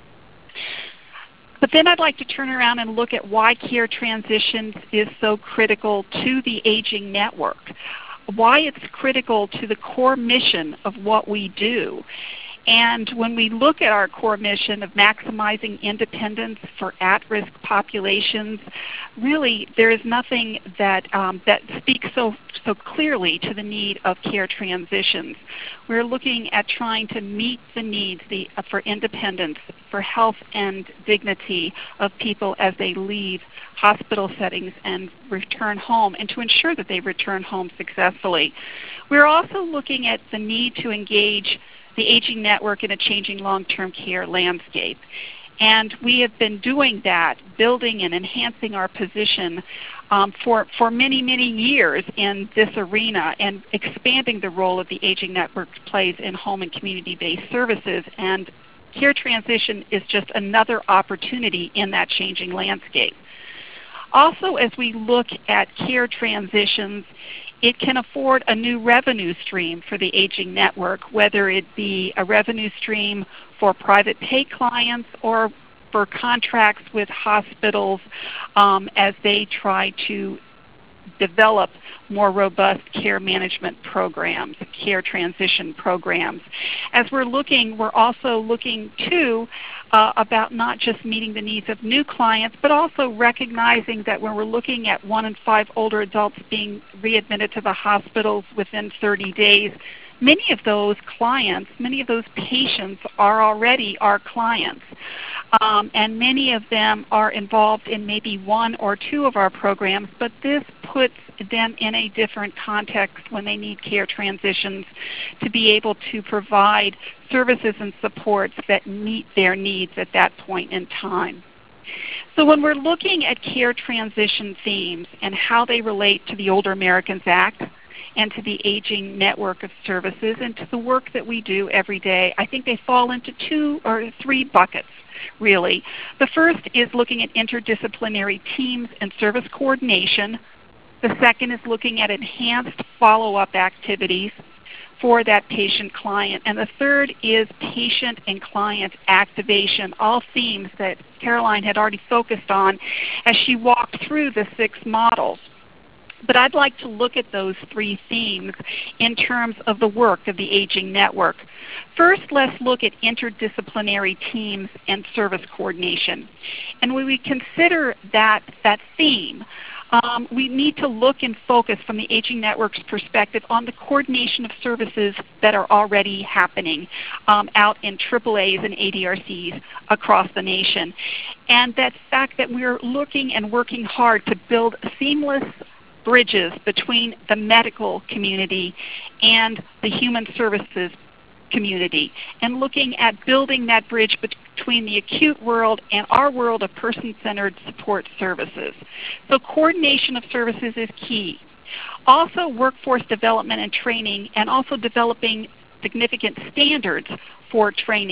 E: But then I'd like to turn around and look at why care transitions is so critical to the Aging Network, why it's critical to the core mission of what we do. And when we look at our core mission of maximizing independence for at-risk populations, really there is nothing that speaks so clearly to the need of care transitions. We're looking at trying to meet the needs for independence, for health and dignity of people as they leave hospital settings and return home, and to ensure that they return home successfully. We're also looking at the need to engage the Aging Network in a changing long-term care landscape. And we have been doing that, building and enhancing our position for many, many years in this arena, and expanding the role of the Aging Network plays in home and community-based services. And care transition is just another opportunity in that changing landscape. Also, as we look at care transitions, it can afford a new revenue stream for the Aging Network, whether it be a revenue stream for private pay clients or for contracts with hospitals as they try to develop more robust care management programs, care transition programs. As we're also looking too about not just meeting the needs of new clients, but also recognizing that when we're looking at 1 in 5 older adults being readmitted to the hospitals within 30 days, many of those clients, many of those patients are already our clients. And many of them are involved in maybe 1 or 2 of our programs, but this puts them in a different context when they need care transitions to be able to provide services and supports that meet their needs at that point in time. So when we're looking at care transition themes and how they relate to the Older Americans Act and to the Aging Network of Services and to the work that we do every day, I think they fall into 2 or 3 buckets, really. The first is looking at interdisciplinary teams and service coordination. The second is looking at enhanced follow-up activities for that patient client. And the third is patient and client activation, all themes that Caroline had already focused on as she walked through the 6 models. But I'd like to look at those 3 themes in terms of the work of the Aging Network. First, let's look at interdisciplinary teams and service coordination. And when we consider that theme, we need to look and focus from the Aging Network's perspective on the coordination of services that are already happening out in AAAs and ADRCs across the nation. And that fact that we're looking and working hard to build seamless bridges between the medical community and the human services community, and looking at building that bridge between the acute world and our world of person-centered support services. So coordination of services is key. Also, workforce development and training, and also developing significant standards for training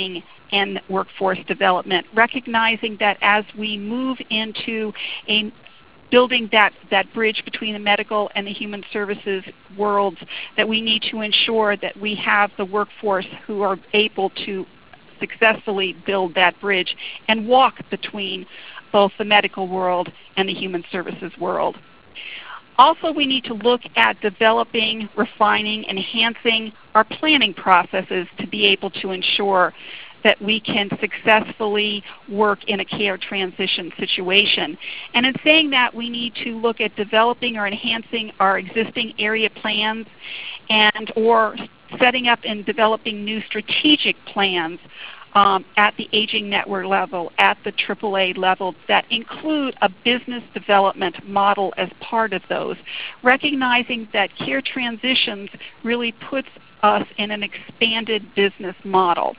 E: and workforce development, recognizing that as we move into building that bridge between the medical and the human services worlds, that we need to ensure that we have the workforce who are able to successfully build that bridge and walk between both the medical world and the human services world. Also, we need to look at developing, refining, enhancing our planning processes to be able to ensure that we can successfully work in a care transition situation. And in saying that, we need to look at developing or enhancing our existing area plans and or setting up and developing new strategic plans at the Aging Network level, at the AAA level, that include a business development model as part of those, recognizing that care transitions really puts us in an expanded business model.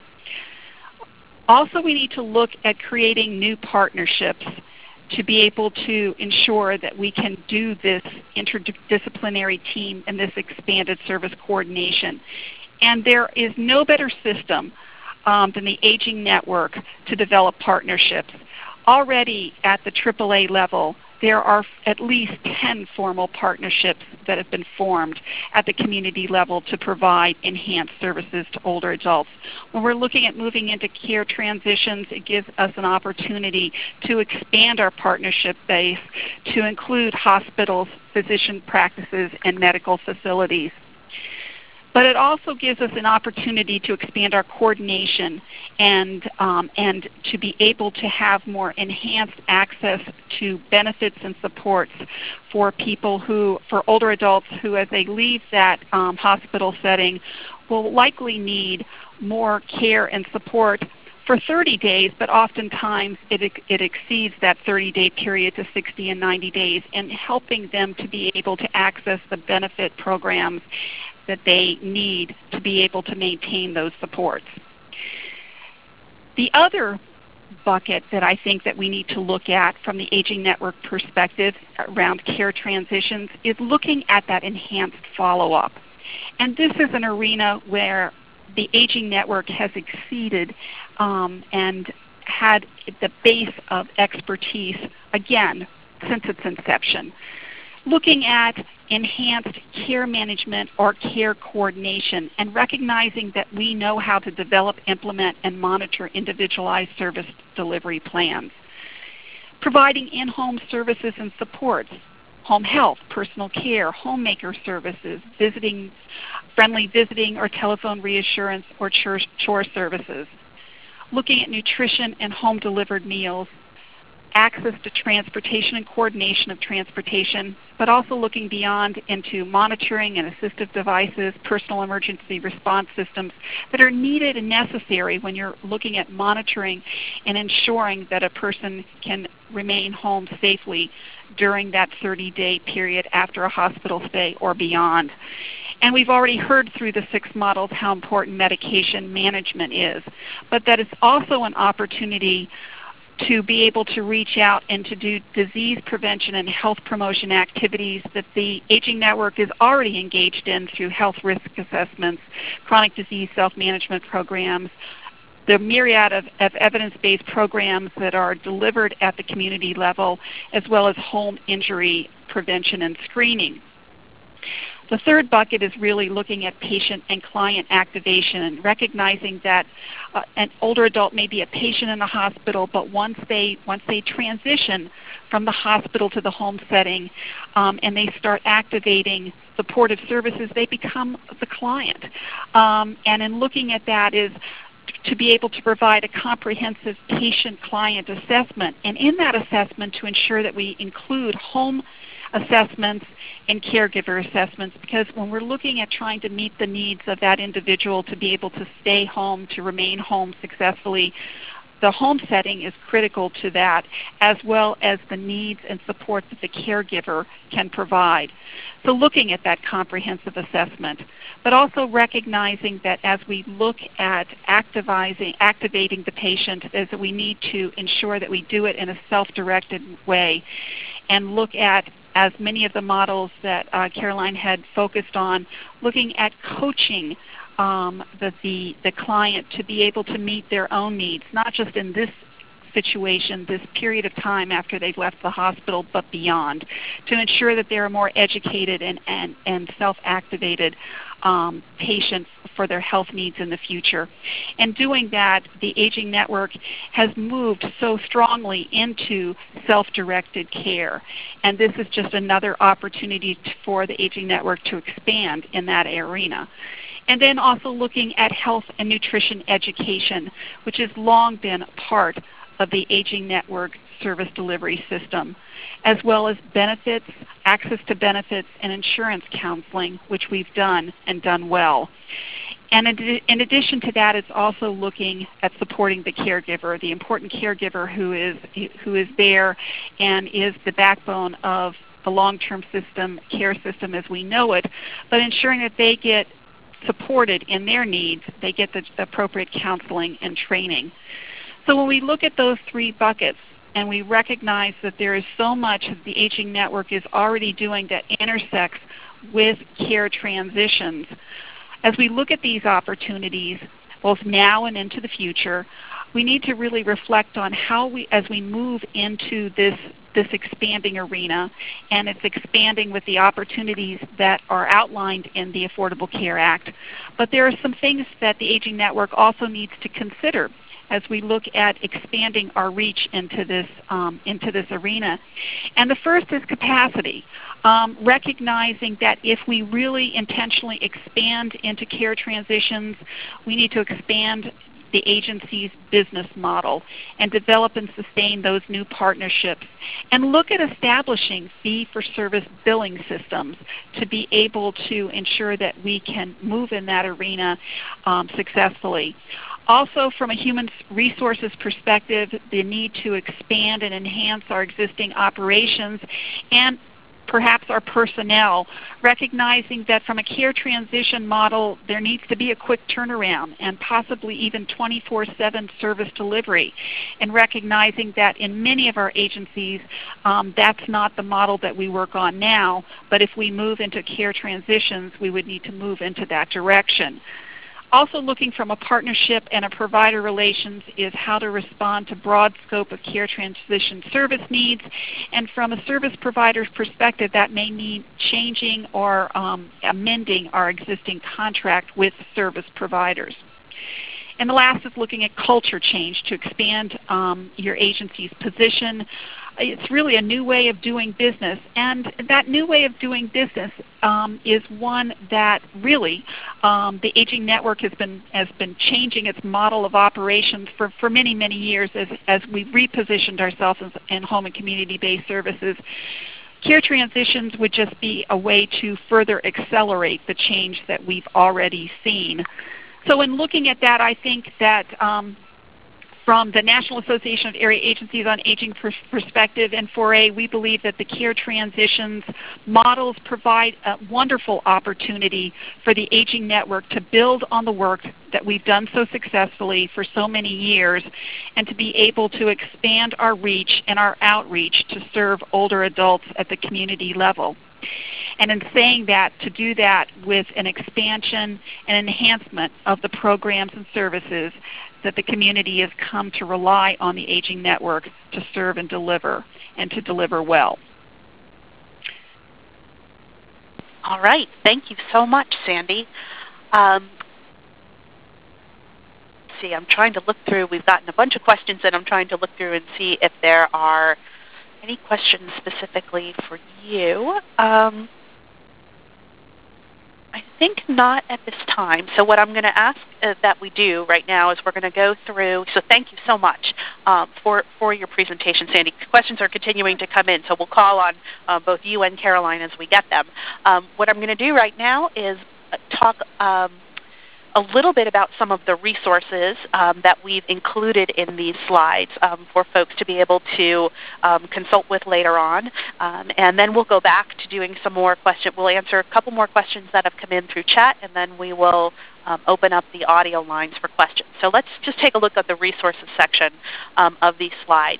E: Also, we need to look at creating new partnerships to be able to ensure that we can do this interdisciplinary team and this expanded service coordination. And there is no better system than the Aging Network to develop partnerships. Already at the AAA level, there are at least 10 formal partnerships that have been formed at the community level to provide enhanced services to older adults. When we're looking at moving into care transitions, it gives us an opportunity to expand our partnership base to include hospitals, physician practices, and medical facilities. But it also gives us an opportunity to expand our coordination and to be able to have more enhanced access to benefits and supports for people for older adults who, as they leave that hospital setting, will likely need more care and support for 30 days, but oftentimes it exceeds that 30-day period to 60 and 90 days, and helping them to be able to access the benefit programs that they need to be able to maintain those supports. The other bucket that I think that we need to look at from the Aging Network perspective around care transitions is looking at that enhanced follow-up. And this is an arena where the Aging Network has exceeded and had the base of expertise, again, since its inception. Looking at enhanced care management or care coordination and recognizing that we know how to develop, implement, and monitor individualized service delivery plans. Providing in-home services and supports, home health, personal care, homemaker services, friendly visiting or telephone reassurance or chore services. Looking at nutrition and home-delivered meals, access to transportation and coordination of transportation, but also looking beyond into monitoring and assistive devices, personal emergency response systems that are needed and necessary when you're looking at monitoring and ensuring that a person can remain home safely during that 30-day period after a hospital stay or beyond. And we've already heard through the 6 models how important medication management is, but that it's also an opportunity to be able to reach out and to do disease prevention and health promotion activities that the Aging Network is already engaged in through health risk assessments, chronic disease self-management programs, the myriad of evidence-based programs that are delivered at the community level, as well as home injury prevention and screening. The third bucket is really looking at patient and client activation and recognizing that an older adult may be a patient in the hospital, but once they transition from the hospital to the home setting and they start activating supportive services, they become the client. And in looking at that is to be able to provide a comprehensive patient-client assessment, and in that assessment to ensure that we include home assessments and caregiver assessments, because when we're looking at trying to meet the needs of that individual to be able to stay home, to remain home successfully, the home setting is critical to that, as well as the needs and support that the caregiver can provide. So looking at that comprehensive assessment, but also recognizing that as we look at activating the patient, is that we need to ensure that we do it in a self-directed way and look at, as many of the models that Caroline had focused on, looking at coaching the client to be able to meet their own needs, not just in this situation, this period of time after they've left the hospital, but beyond, to ensure that they're a more educated and self-activated patient for their health needs in the future. And doing that, the Aging Network has moved so strongly into self-directed care. And this is just another opportunity for the Aging Network to expand in that arena. And then also looking at health and nutrition education, which has long been part of the Aging Network service delivery system, as well as benefits, access to benefits, and insurance counseling, which we've done and done well. And in addition to that, it's also looking at supporting the caregiver, the important caregiver who is there and is the backbone of the long-term care system as we know it, but ensuring that they get supported in their needs, they get the appropriate counseling and training. So when we look at those three buckets and we recognize that there is so much that the Aging Network is already doing that intersects with care transitions, as we look at these opportunities, both now and into the future, we need to really reflect on how as we move into this expanding arena, and it's expanding with the opportunities that are outlined in the Affordable Care Act. But there are some things that the Aging Network also needs to consider as we look at expanding our reach into this arena. And the first is capacity, recognizing that if we really intentionally expand into care transitions, we need to expand the agency's business model and develop and sustain those new partnerships, and look at establishing fee-for-service billing systems to be able to ensure that we can move in that arena successfully. Also, from a human resources perspective, the need to expand and enhance our existing operations and perhaps our personnel, recognizing that from a care transition model, there needs to be a quick turnaround and possibly even 24/7 service delivery, and recognizing that in many of our agencies, that's not the model that we work on now, but if we move into care transitions, we would need to move into that direction. Also looking from a partnership and a provider relations is how to respond to broad scope of care transition service needs, and from a service provider's perspective, that may mean changing or amending our existing contract with service providers. And the last is looking at culture change to expand your agency's position. It's really a new way of doing business, and that new way of doing business is one that really the Aging Network has been changing its model of operations for many, many years as we've repositioned ourselves in home and community-based services. Care transitions would just be a way to further accelerate the change that we've already seen. So in looking at that, I think that from the National Association of Area Agencies on Aging perspective and 4A, we believe that the care transitions models provide a wonderful opportunity for the Aging Network to build on the work that we've done so successfully for so many years, and to be able to expand our reach and our outreach to serve older adults at the community level. And in saying that, to do that with an expansion and enhancement of the programs and services that the community has come to rely on the Aging Network to serve and to deliver well.
B: All right. Thank you so much, Sandy. See, I'm trying to look through. We've gotten a bunch of questions, and I'm trying to look through and see if there are any questions specifically for you. I think not at this time. So what I'm going to ask that we do right now is we're going to go through. So thank you so much for your presentation, Sandy. Questions are continuing to come in, so we'll call on both you and Caroline as we get them. What I'm going to do right now is talk a little bit about some of the resources that we've included in these slides for folks to be able to consult with later on. And then we'll go back to doing some more questions. We'll answer a couple more questions that have come in through chat, and then we will open up the audio lines for questions. So let's just take a look at the resources section of these slides.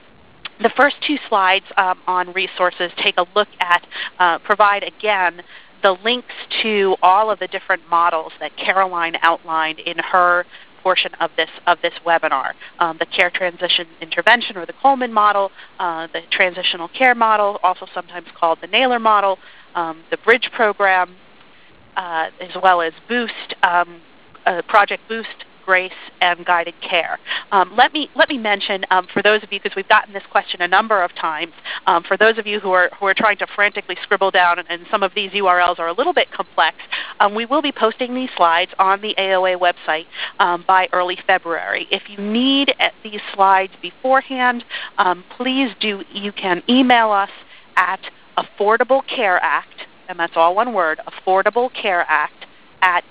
B: The first two slides on resources take a look at, provide again, the links to all of the different models that Caroline outlined in her portion of this webinar. The care transition intervention, or the Coleman model, the transitional care model, also sometimes called the Naylor model, the Bridge program, as well as Boost, Project Boost, Grace, and Guided Care. Let me mention, for those of you, because we've gotten this question a number of times, for those of you who are trying to frantically scribble down, and some of these URLs are a little bit complex, we will be posting these slides on the AOA website by early February. If you need these slides beforehand, please do. You can email us at Affordable Care Act, and that's all one word, Affordable Care Act at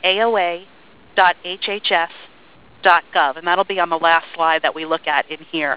B: AOA.hhs.gov, and that'll be on the last slide that we look at in here.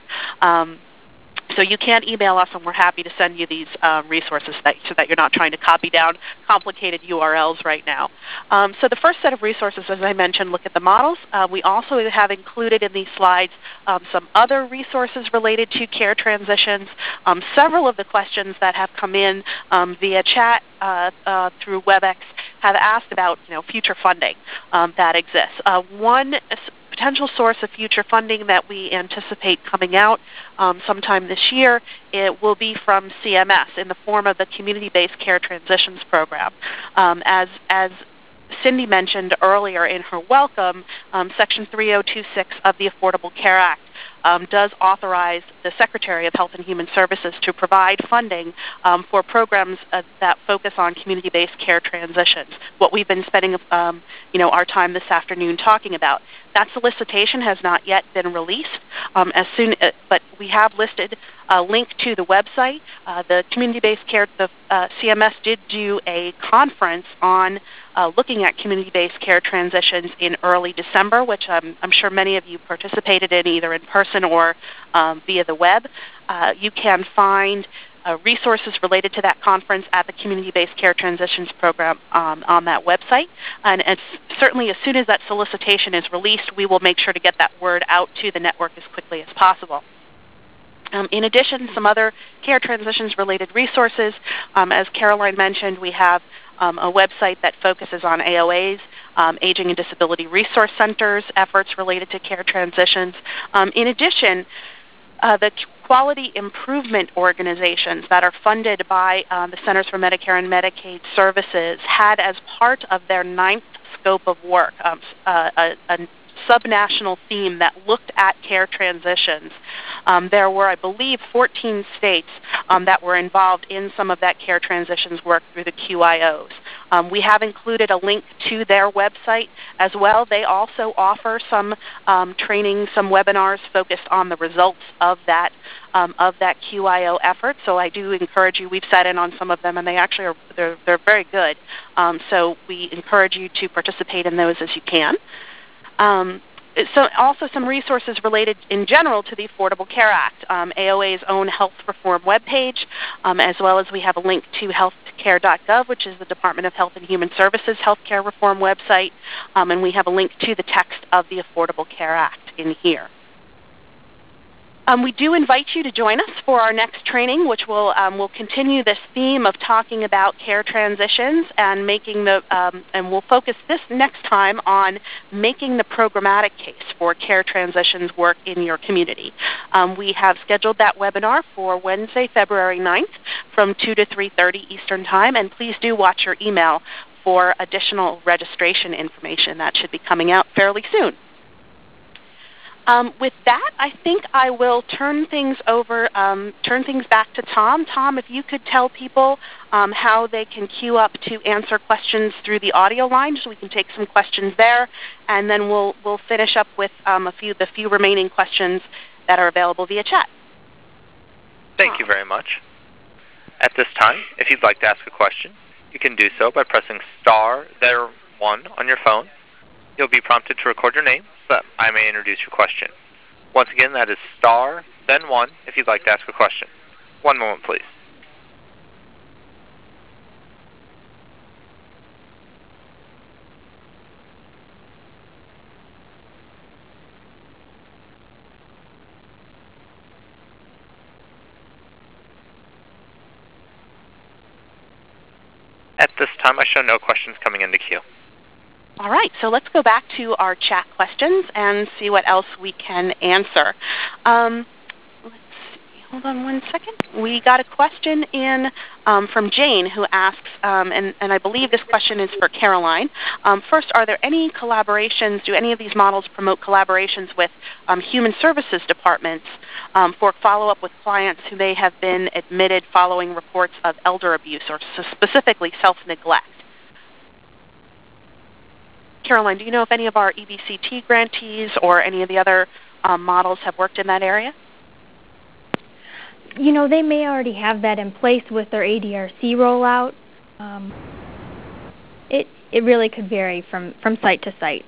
B: So you can email us, and we're happy to send you these resources so that you're not trying to copy down complicated URLs right now. So the first set of resources, as I mentioned, look at the models. We also have included in these slides some other resources related to care transitions. Several of the questions that have come in via chat through WebEx have asked about future funding that exists. One potential source of future funding that we anticipate coming out sometime this year, it will be from CMS in the form of the Community-Based Care Transitions Program. As Cindy mentioned earlier in her welcome, Section 3026 of the Affordable Care Act does authorize the Secretary of Health and Human Services to provide funding for programs that focus on community-based care transitions, what we've been spending our time this afternoon talking about. That solicitation has not yet been released, but we have listed a link to the website. The community-based care, the CMS did do a conference on looking at community-based care transitions in early December, which I'm sure many of you participated in either in person or via the web. You can find resources related to that conference at the Community-Based Care Transitions Program on that website. And certainly as soon as that solicitation is released, we will make sure to get that word out to the network as quickly as possible. In addition, some other care transitions related resources. As Caroline mentioned, we have a website that focuses on AOA's, Aging and Disability Resource Centers, efforts related to care transitions. In addition, the quality improvement organizations that are funded by the Centers for Medicare and Medicaid Services had as part of their 9th scope of work a subnational theme that looked at care transitions. There were, I believe, 14 states that were involved in some of that care transitions work through the QIOs. We have included a link to their website as well. They also offer some training, some webinars focused on the results of that QIO effort. So I do encourage you. We've sat in on some of them, and they actually are they're very good. So we encourage you to participate in those as you can. So also some resources related in general to the Affordable Care Act, AOA's own health reform webpage, as well as we have a link to healthcare.gov, which is the Department of Health and Human Services healthcare reform website, and we have a link to the text of the Affordable Care Act in here. We do invite you to join us for our next training, which will continue this theme of talking about care transitions and and we'll focus this next time on making the programmatic case for care transitions work in your community. We have scheduled that webinar for Wednesday, February 9th from 2 to 3:30 Eastern Time, and please do watch your email for additional registration information. That should be coming out fairly soon. With that, I think I will turn things back to Tom. Tom, if you could tell people how they can queue up to answer questions through the audio line, so we can take some questions there, and then we'll finish up with the few remaining questions that are available via chat.
A: Thank you very much. At this time, if you'd like to ask a question, you can do so by pressing star, then 1 on your phone. You'll be prompted to record your name so that I may introduce your question. Once again, that is star, then 1 if you'd like to ask a question. One moment, please. At this time, I show no questions coming into queue.
B: All right, so let's go back to our chat questions and see what else we can answer. Let's see, hold on one second. We got a question in from Jane who asks, and I believe this question is for Caroline. First, are there any collaborations, do any of these models promote collaborations with human services departments for follow-up with clients who may have been admitted following reports of elder abuse or specifically self-neglect? Caroline, do you know if any of our EBCT grantees or any of the other models have worked in that area?
D: You know, they may already have that in place with their ADRC rollout. It really could vary from site to site.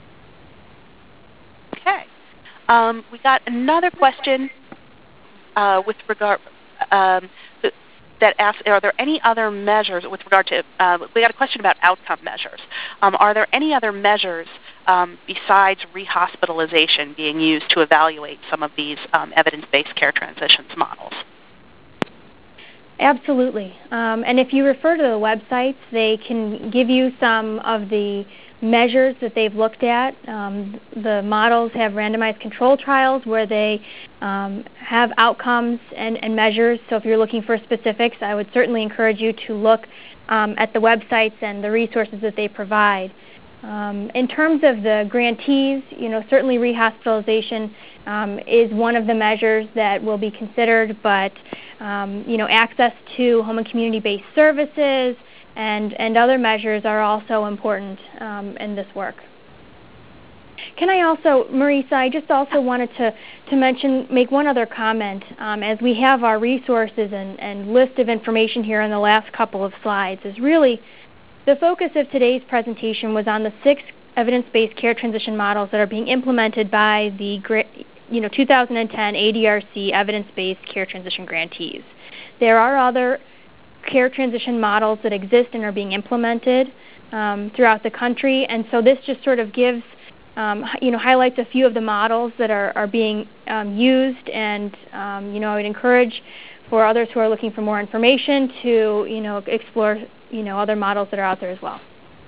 B: Okay. We got another question with regard that asks, are there any other measures with regard to, we got a question about outcome measures. Are there any other measures besides rehospitalization being used to evaluate some of these evidence-based care transitions models?
D: Absolutely. And if you refer to the websites, they can give you some of the measures that they've looked at. The models have randomized control trials where they have outcomes and measures. So if you're looking for specifics, I would certainly encourage you to look at the websites and the resources that they provide. In terms of the grantees, you know, certainly rehospitalization is one of the measures that will be considered, but you know, access to home and community-based services and other measures are also important in this work. Can I also, Marisa, I just also wanted to make one other comment. As we have our resources and list of information here in the last couple of slides, is really the focus of today's presentation was on the 6 evidence-based care transition models that are being implemented by the 2010 ADRC evidence-based care transition grantees. There are other care transition models that exist and are being implemented throughout the country, and so this just sort of gives, highlights a few of the models that are being used, and I would encourage for others who are looking for more information to explore other models that are out there as well.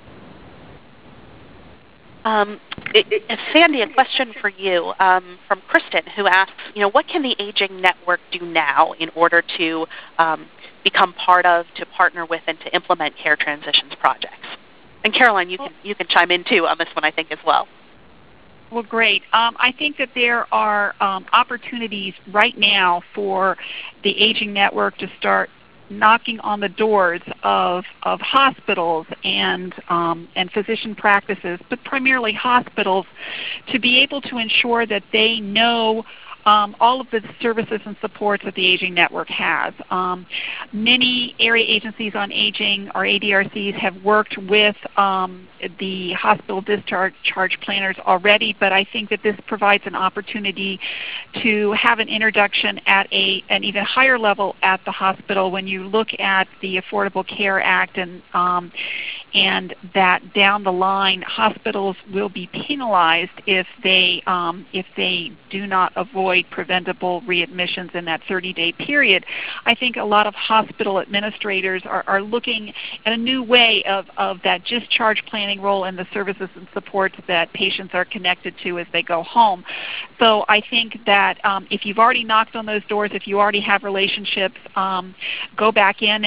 B: Sandy, a question for you from Kristen, who asks, what can the Aging Network do now in order to become part of, to partner with, and to implement care transitions projects? And Caroline, you can chime in too on this one, I think, as well.
E: Well, great. I think that there are opportunities right now for the Aging Network to start knocking on the doors of hospitals and physician practices, but primarily hospitals, to be able to ensure that they know all of the services and supports that the Aging Network has. Many area agencies on aging, or ADRCs, have worked with the hospital discharge planners already, but I think that this provides an opportunity to have an introduction at an even higher level at the hospital when you look at the Affordable Care Act, and that down the line hospitals will be penalized if they do not avoid preventable readmissions in that 30-day period. I think a lot of hospital administrators are looking at a new way of that discharge planning role and the services and supports that patients are connected to as they go home. So I think that if you've already knocked on those doors, if you already have relationships, go back in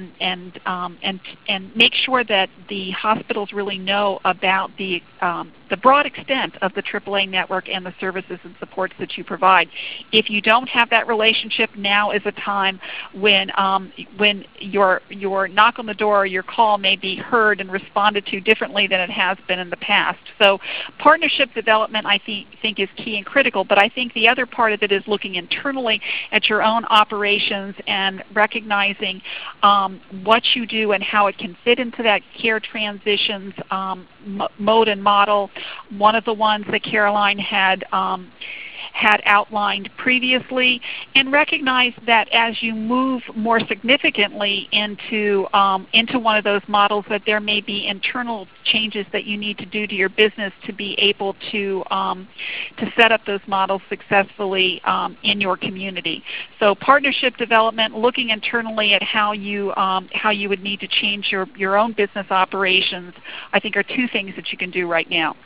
E: and make sure that the hospitals really know about the broad extent of the AAA network and the services and supports that you provide. If you don't have that relationship, now is a time when your knock on the door or your call may be heard and responded to differently than it has been in the past. So partnership development, I think, is key and critical, but I think the other part of it is looking internally at your own operations and recognizing what you do and how it can fit into that care transitions mode and model. One of the ones that Caroline had had outlined previously, and recognize that as you move more significantly into one of those models, that there may be internal changes that you need to do to your business to be able to set up those models successfully in your community. So partnership development, looking internally at how you would need to change your own business operations, I think are two things that you can do right now.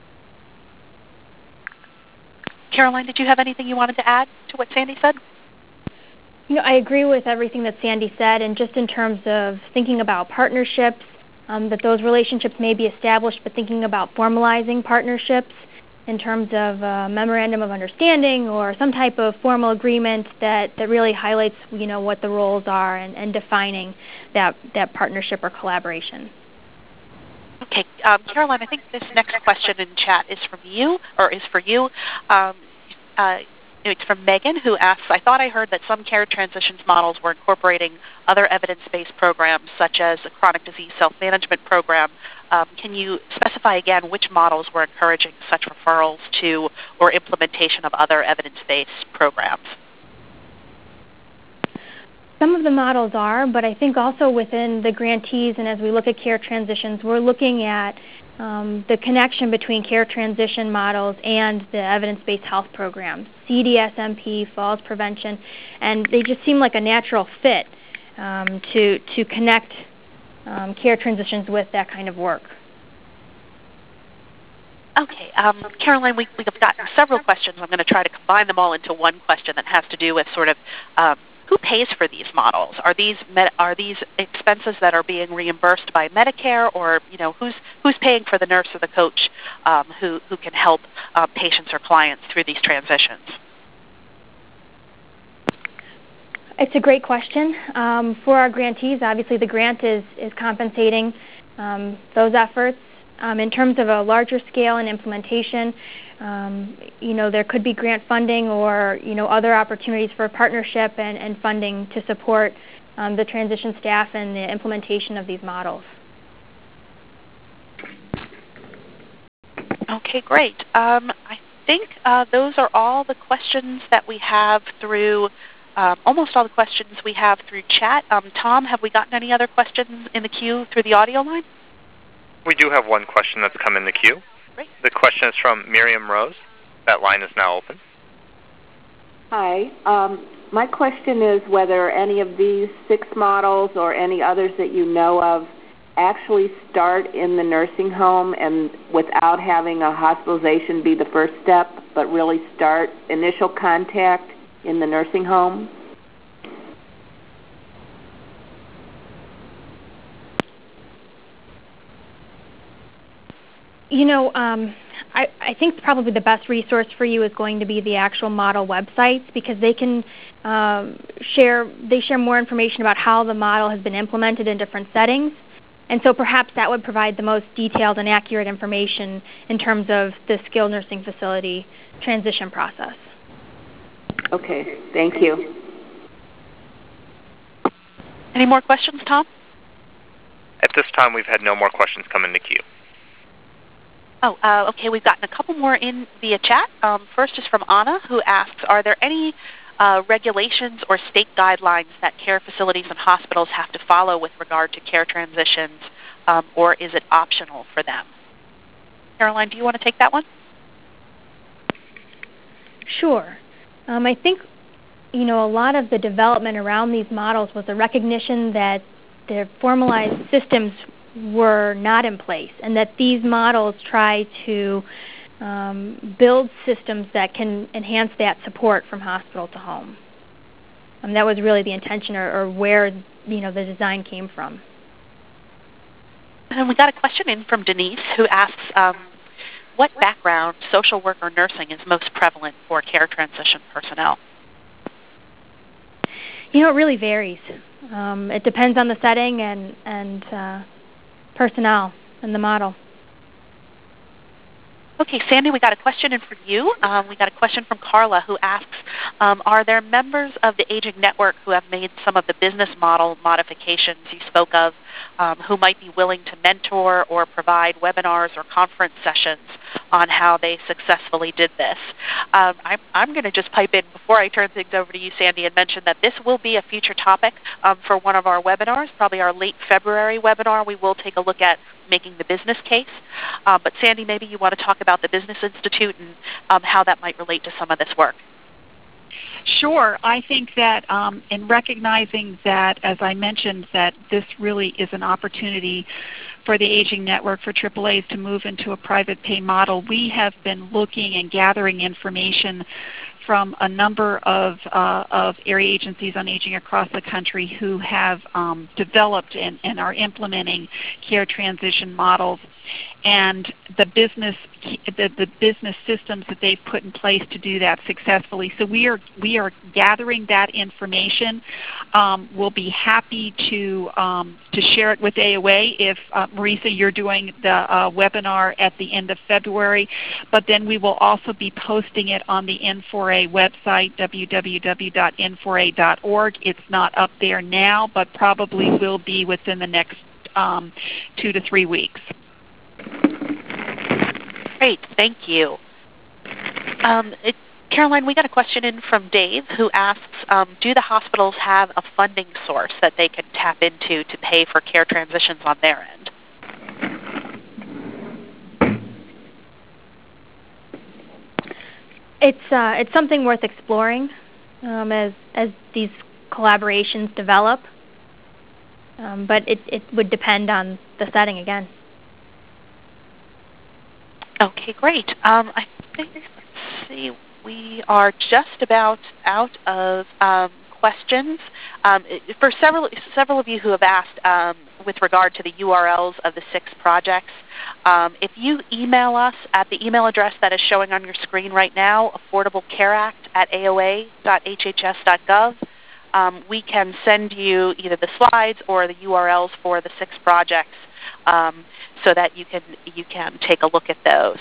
B: Caroline, did you have anything you wanted to add to what Sandy said?
D: I agree with everything that Sandy said, and just in terms of thinking about partnerships, that those relationships may be established, but thinking about formalizing partnerships in terms of a memorandum of understanding or some type of formal agreement that really highlights, what the roles are and defining that partnership or collaboration.
B: Okay, Caroline, I think this next question in chat is for you. It's from Megan, who asks, I thought I heard that some care transitions models were incorporating other evidence-based programs, such as a chronic disease self-management program. Can you specify again which models were encouraging such referrals to or implementation of other evidence-based programs?
D: Some of the models are, but I think also within the grantees, and as we look at care transitions, we're looking at the connection between care transition models and the evidence-based health programs, CDSMP, falls prevention, and they just seem like a natural fit to connect care transitions with that kind of work.
B: Okay, Caroline, we've gotten several questions. I'm going to try to combine them all into one question that has to do with sort of who pays for these models? Are these expenses that are being reimbursed by Medicare, or who's paying for the nurse or the coach who can help patients or clients through these transitions?
D: It's a great question. For our grantees, obviously the grant is compensating those efforts. In terms of a larger scale and implementation, there could be grant funding or other opportunities for partnership and funding to support the transition staff and the implementation of these models.
B: Okay, great. I think those are all the questions that we have through, almost all the questions we have through chat. Tom, have we gotten any other questions in the queue through the audio line?
A: We do have one question that's come in the queue.
B: Great.
A: The question is from Miriam Rose. That line is now open.
F: Hi. My question is whether any of these 6 models or any others that you know of actually start in the nursing home and without having a hospitalization be the first step, but really start initial contact in the nursing home?
D: I think probably the best resource for you is going to be the actual model websites, because they can share more information about how the model has been implemented in different settings. And so perhaps that would provide the most detailed and accurate information in terms of the skilled nursing facility transition process.
F: Okay, thank you.
B: Any more questions, Tom?
A: At this time, we've had no more questions come in the queue.
B: Okay, we've gotten a couple more in via chat. First is from Anna, who asks, are there any regulations or state guidelines that care facilities and hospitals have to follow with regard to care transitions, or is it optional for them? Caroline, do you want to take that one?
D: Sure. I think, a lot of the development around these models was a recognition that their formalized systems were not in place, and that these models try to build systems that can enhance that support from hospital to home. That was really the intention, or where the design came from.
B: And we got a question in from Denise, who asks, what background, social work or nursing, is most prevalent for care transition personnel?
D: It really varies. It depends on the setting and personnel and the model.
B: Okay, Sandy, we got a question in for you. We got a question from Carla, who asks, are there members of the Aging Network who have made some of the business model modifications you spoke of, who might be willing to mentor or provide webinars or conference sessions on how they successfully did this. I'm going to just pipe in before I turn things over to you, Sandy, and mention that this will be a future topic for one of our webinars, probably our late February webinar. We will take a look at making the business case. But Sandy, maybe you want to talk about the Business Institute and how that might relate to some of this work.
E: Sure. I think that in recognizing that, as I mentioned, that this really is an opportunity for the Aging Network for AAAs to move into a private pay model, we have been looking and gathering information from a number of area agencies on aging across the country who have developed and are implementing care transition models, and the business systems that they've put in place to do that successfully. So we are gathering that information. We'll be happy to share it with AOA if Marisa, you're doing the webinar at the end of February. But then we will also be posting it on the N4A website, www.n4a.org. It's not up there now, but probably will be within the next 2 to 3 weeks.
B: Great, thank you. Caroline, we got a question in from Dave who asks, do the hospitals have a funding source that they can tap into to pay for care transitions on their end?
D: It's something worth exploring as these collaborations develop, but it would depend on the setting again.
B: Okay, great. I think, let's see, we are just about out of questions. For several of you who have asked with regard to the URLs of the 6 projects, if you email us at the email address that is showing on your screen right now, affordablecareact@aoa.hhs.gov, we can send you either the slides or the URLs for the 6 projects so that you can take a look at those.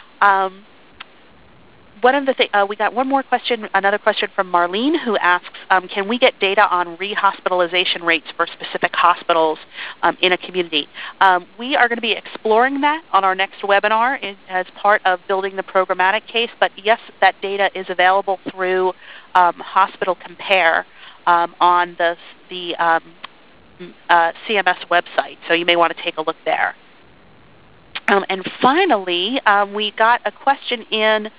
B: One of the we got one more question, another question from Marlene, who asks, can we get data on rehospitalization rates for specific hospitals in a community? We are going to be exploring that on our next webinar as part of building the programmatic case, but yes, that data is available through Hospital Compare on the CMS website, so you may want to take a look there. And finally, we got a question in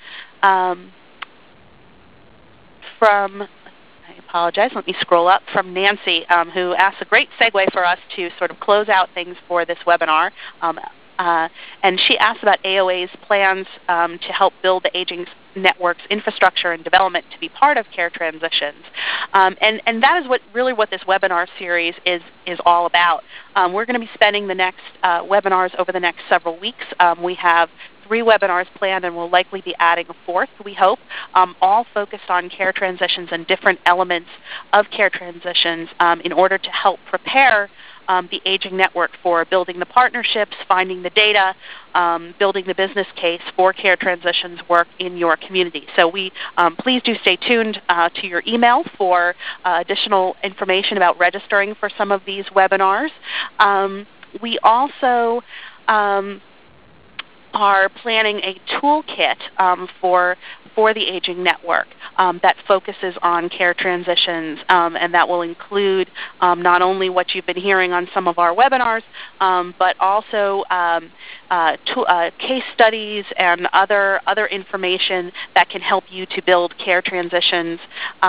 B: from, I apologize, let me scroll up, from Nancy, who asked a great segue for us to sort of close out things for this webinar. And she asked about AOA's plans to help build the Aging Network's infrastructure and development to be part of care transitions. And that is what this webinar series is all about. We're going to be spending the next webinars over the next several weeks. We have 3 webinars planned, and we'll likely be adding a 4th, we hope, all focused on care transitions and different elements of care transitions in order to help prepare the Aging Network for building the partnerships, finding the data, building the business case for care transitions work in your community. So please do stay tuned to your email for additional information about registering for some of these webinars. We also are planning a toolkit for the Aging Network that focuses on care transitions, and that will include not only what you've been hearing on some of our webinars, but also case studies and other information that can help you to build care transitions,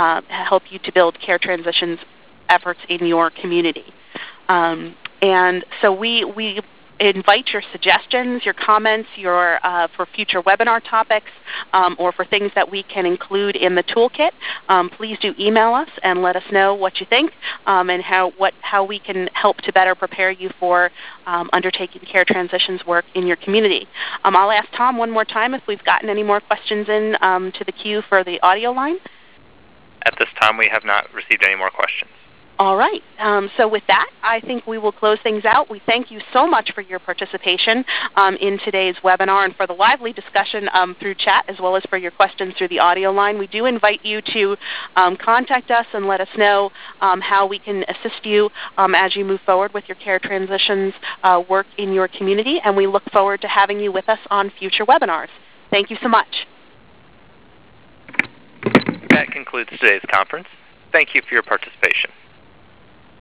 B: efforts in your community. And so we invite your suggestions, your comments, for future webinar topics, or for things that we can include in the toolkit. Please do email us and let us know what you think and how we can help to better prepare you for undertaking care transitions work in your community. I'll ask Tom one more time if we've gotten any more questions in to the queue for the audio line.
A: At this time, we have not received any more questions.
B: All right. So with that, I think we will close things out. We thank you so much for your participation in today's webinar and for the lively discussion through chat, as well as for your questions through the audio line. We do invite you to contact us and let us know how we can assist you as you move forward with your care transitions work in your community, and we look forward to having you with us on future webinars. Thank you so much.
A: That concludes today's conference. Thank you for your participation.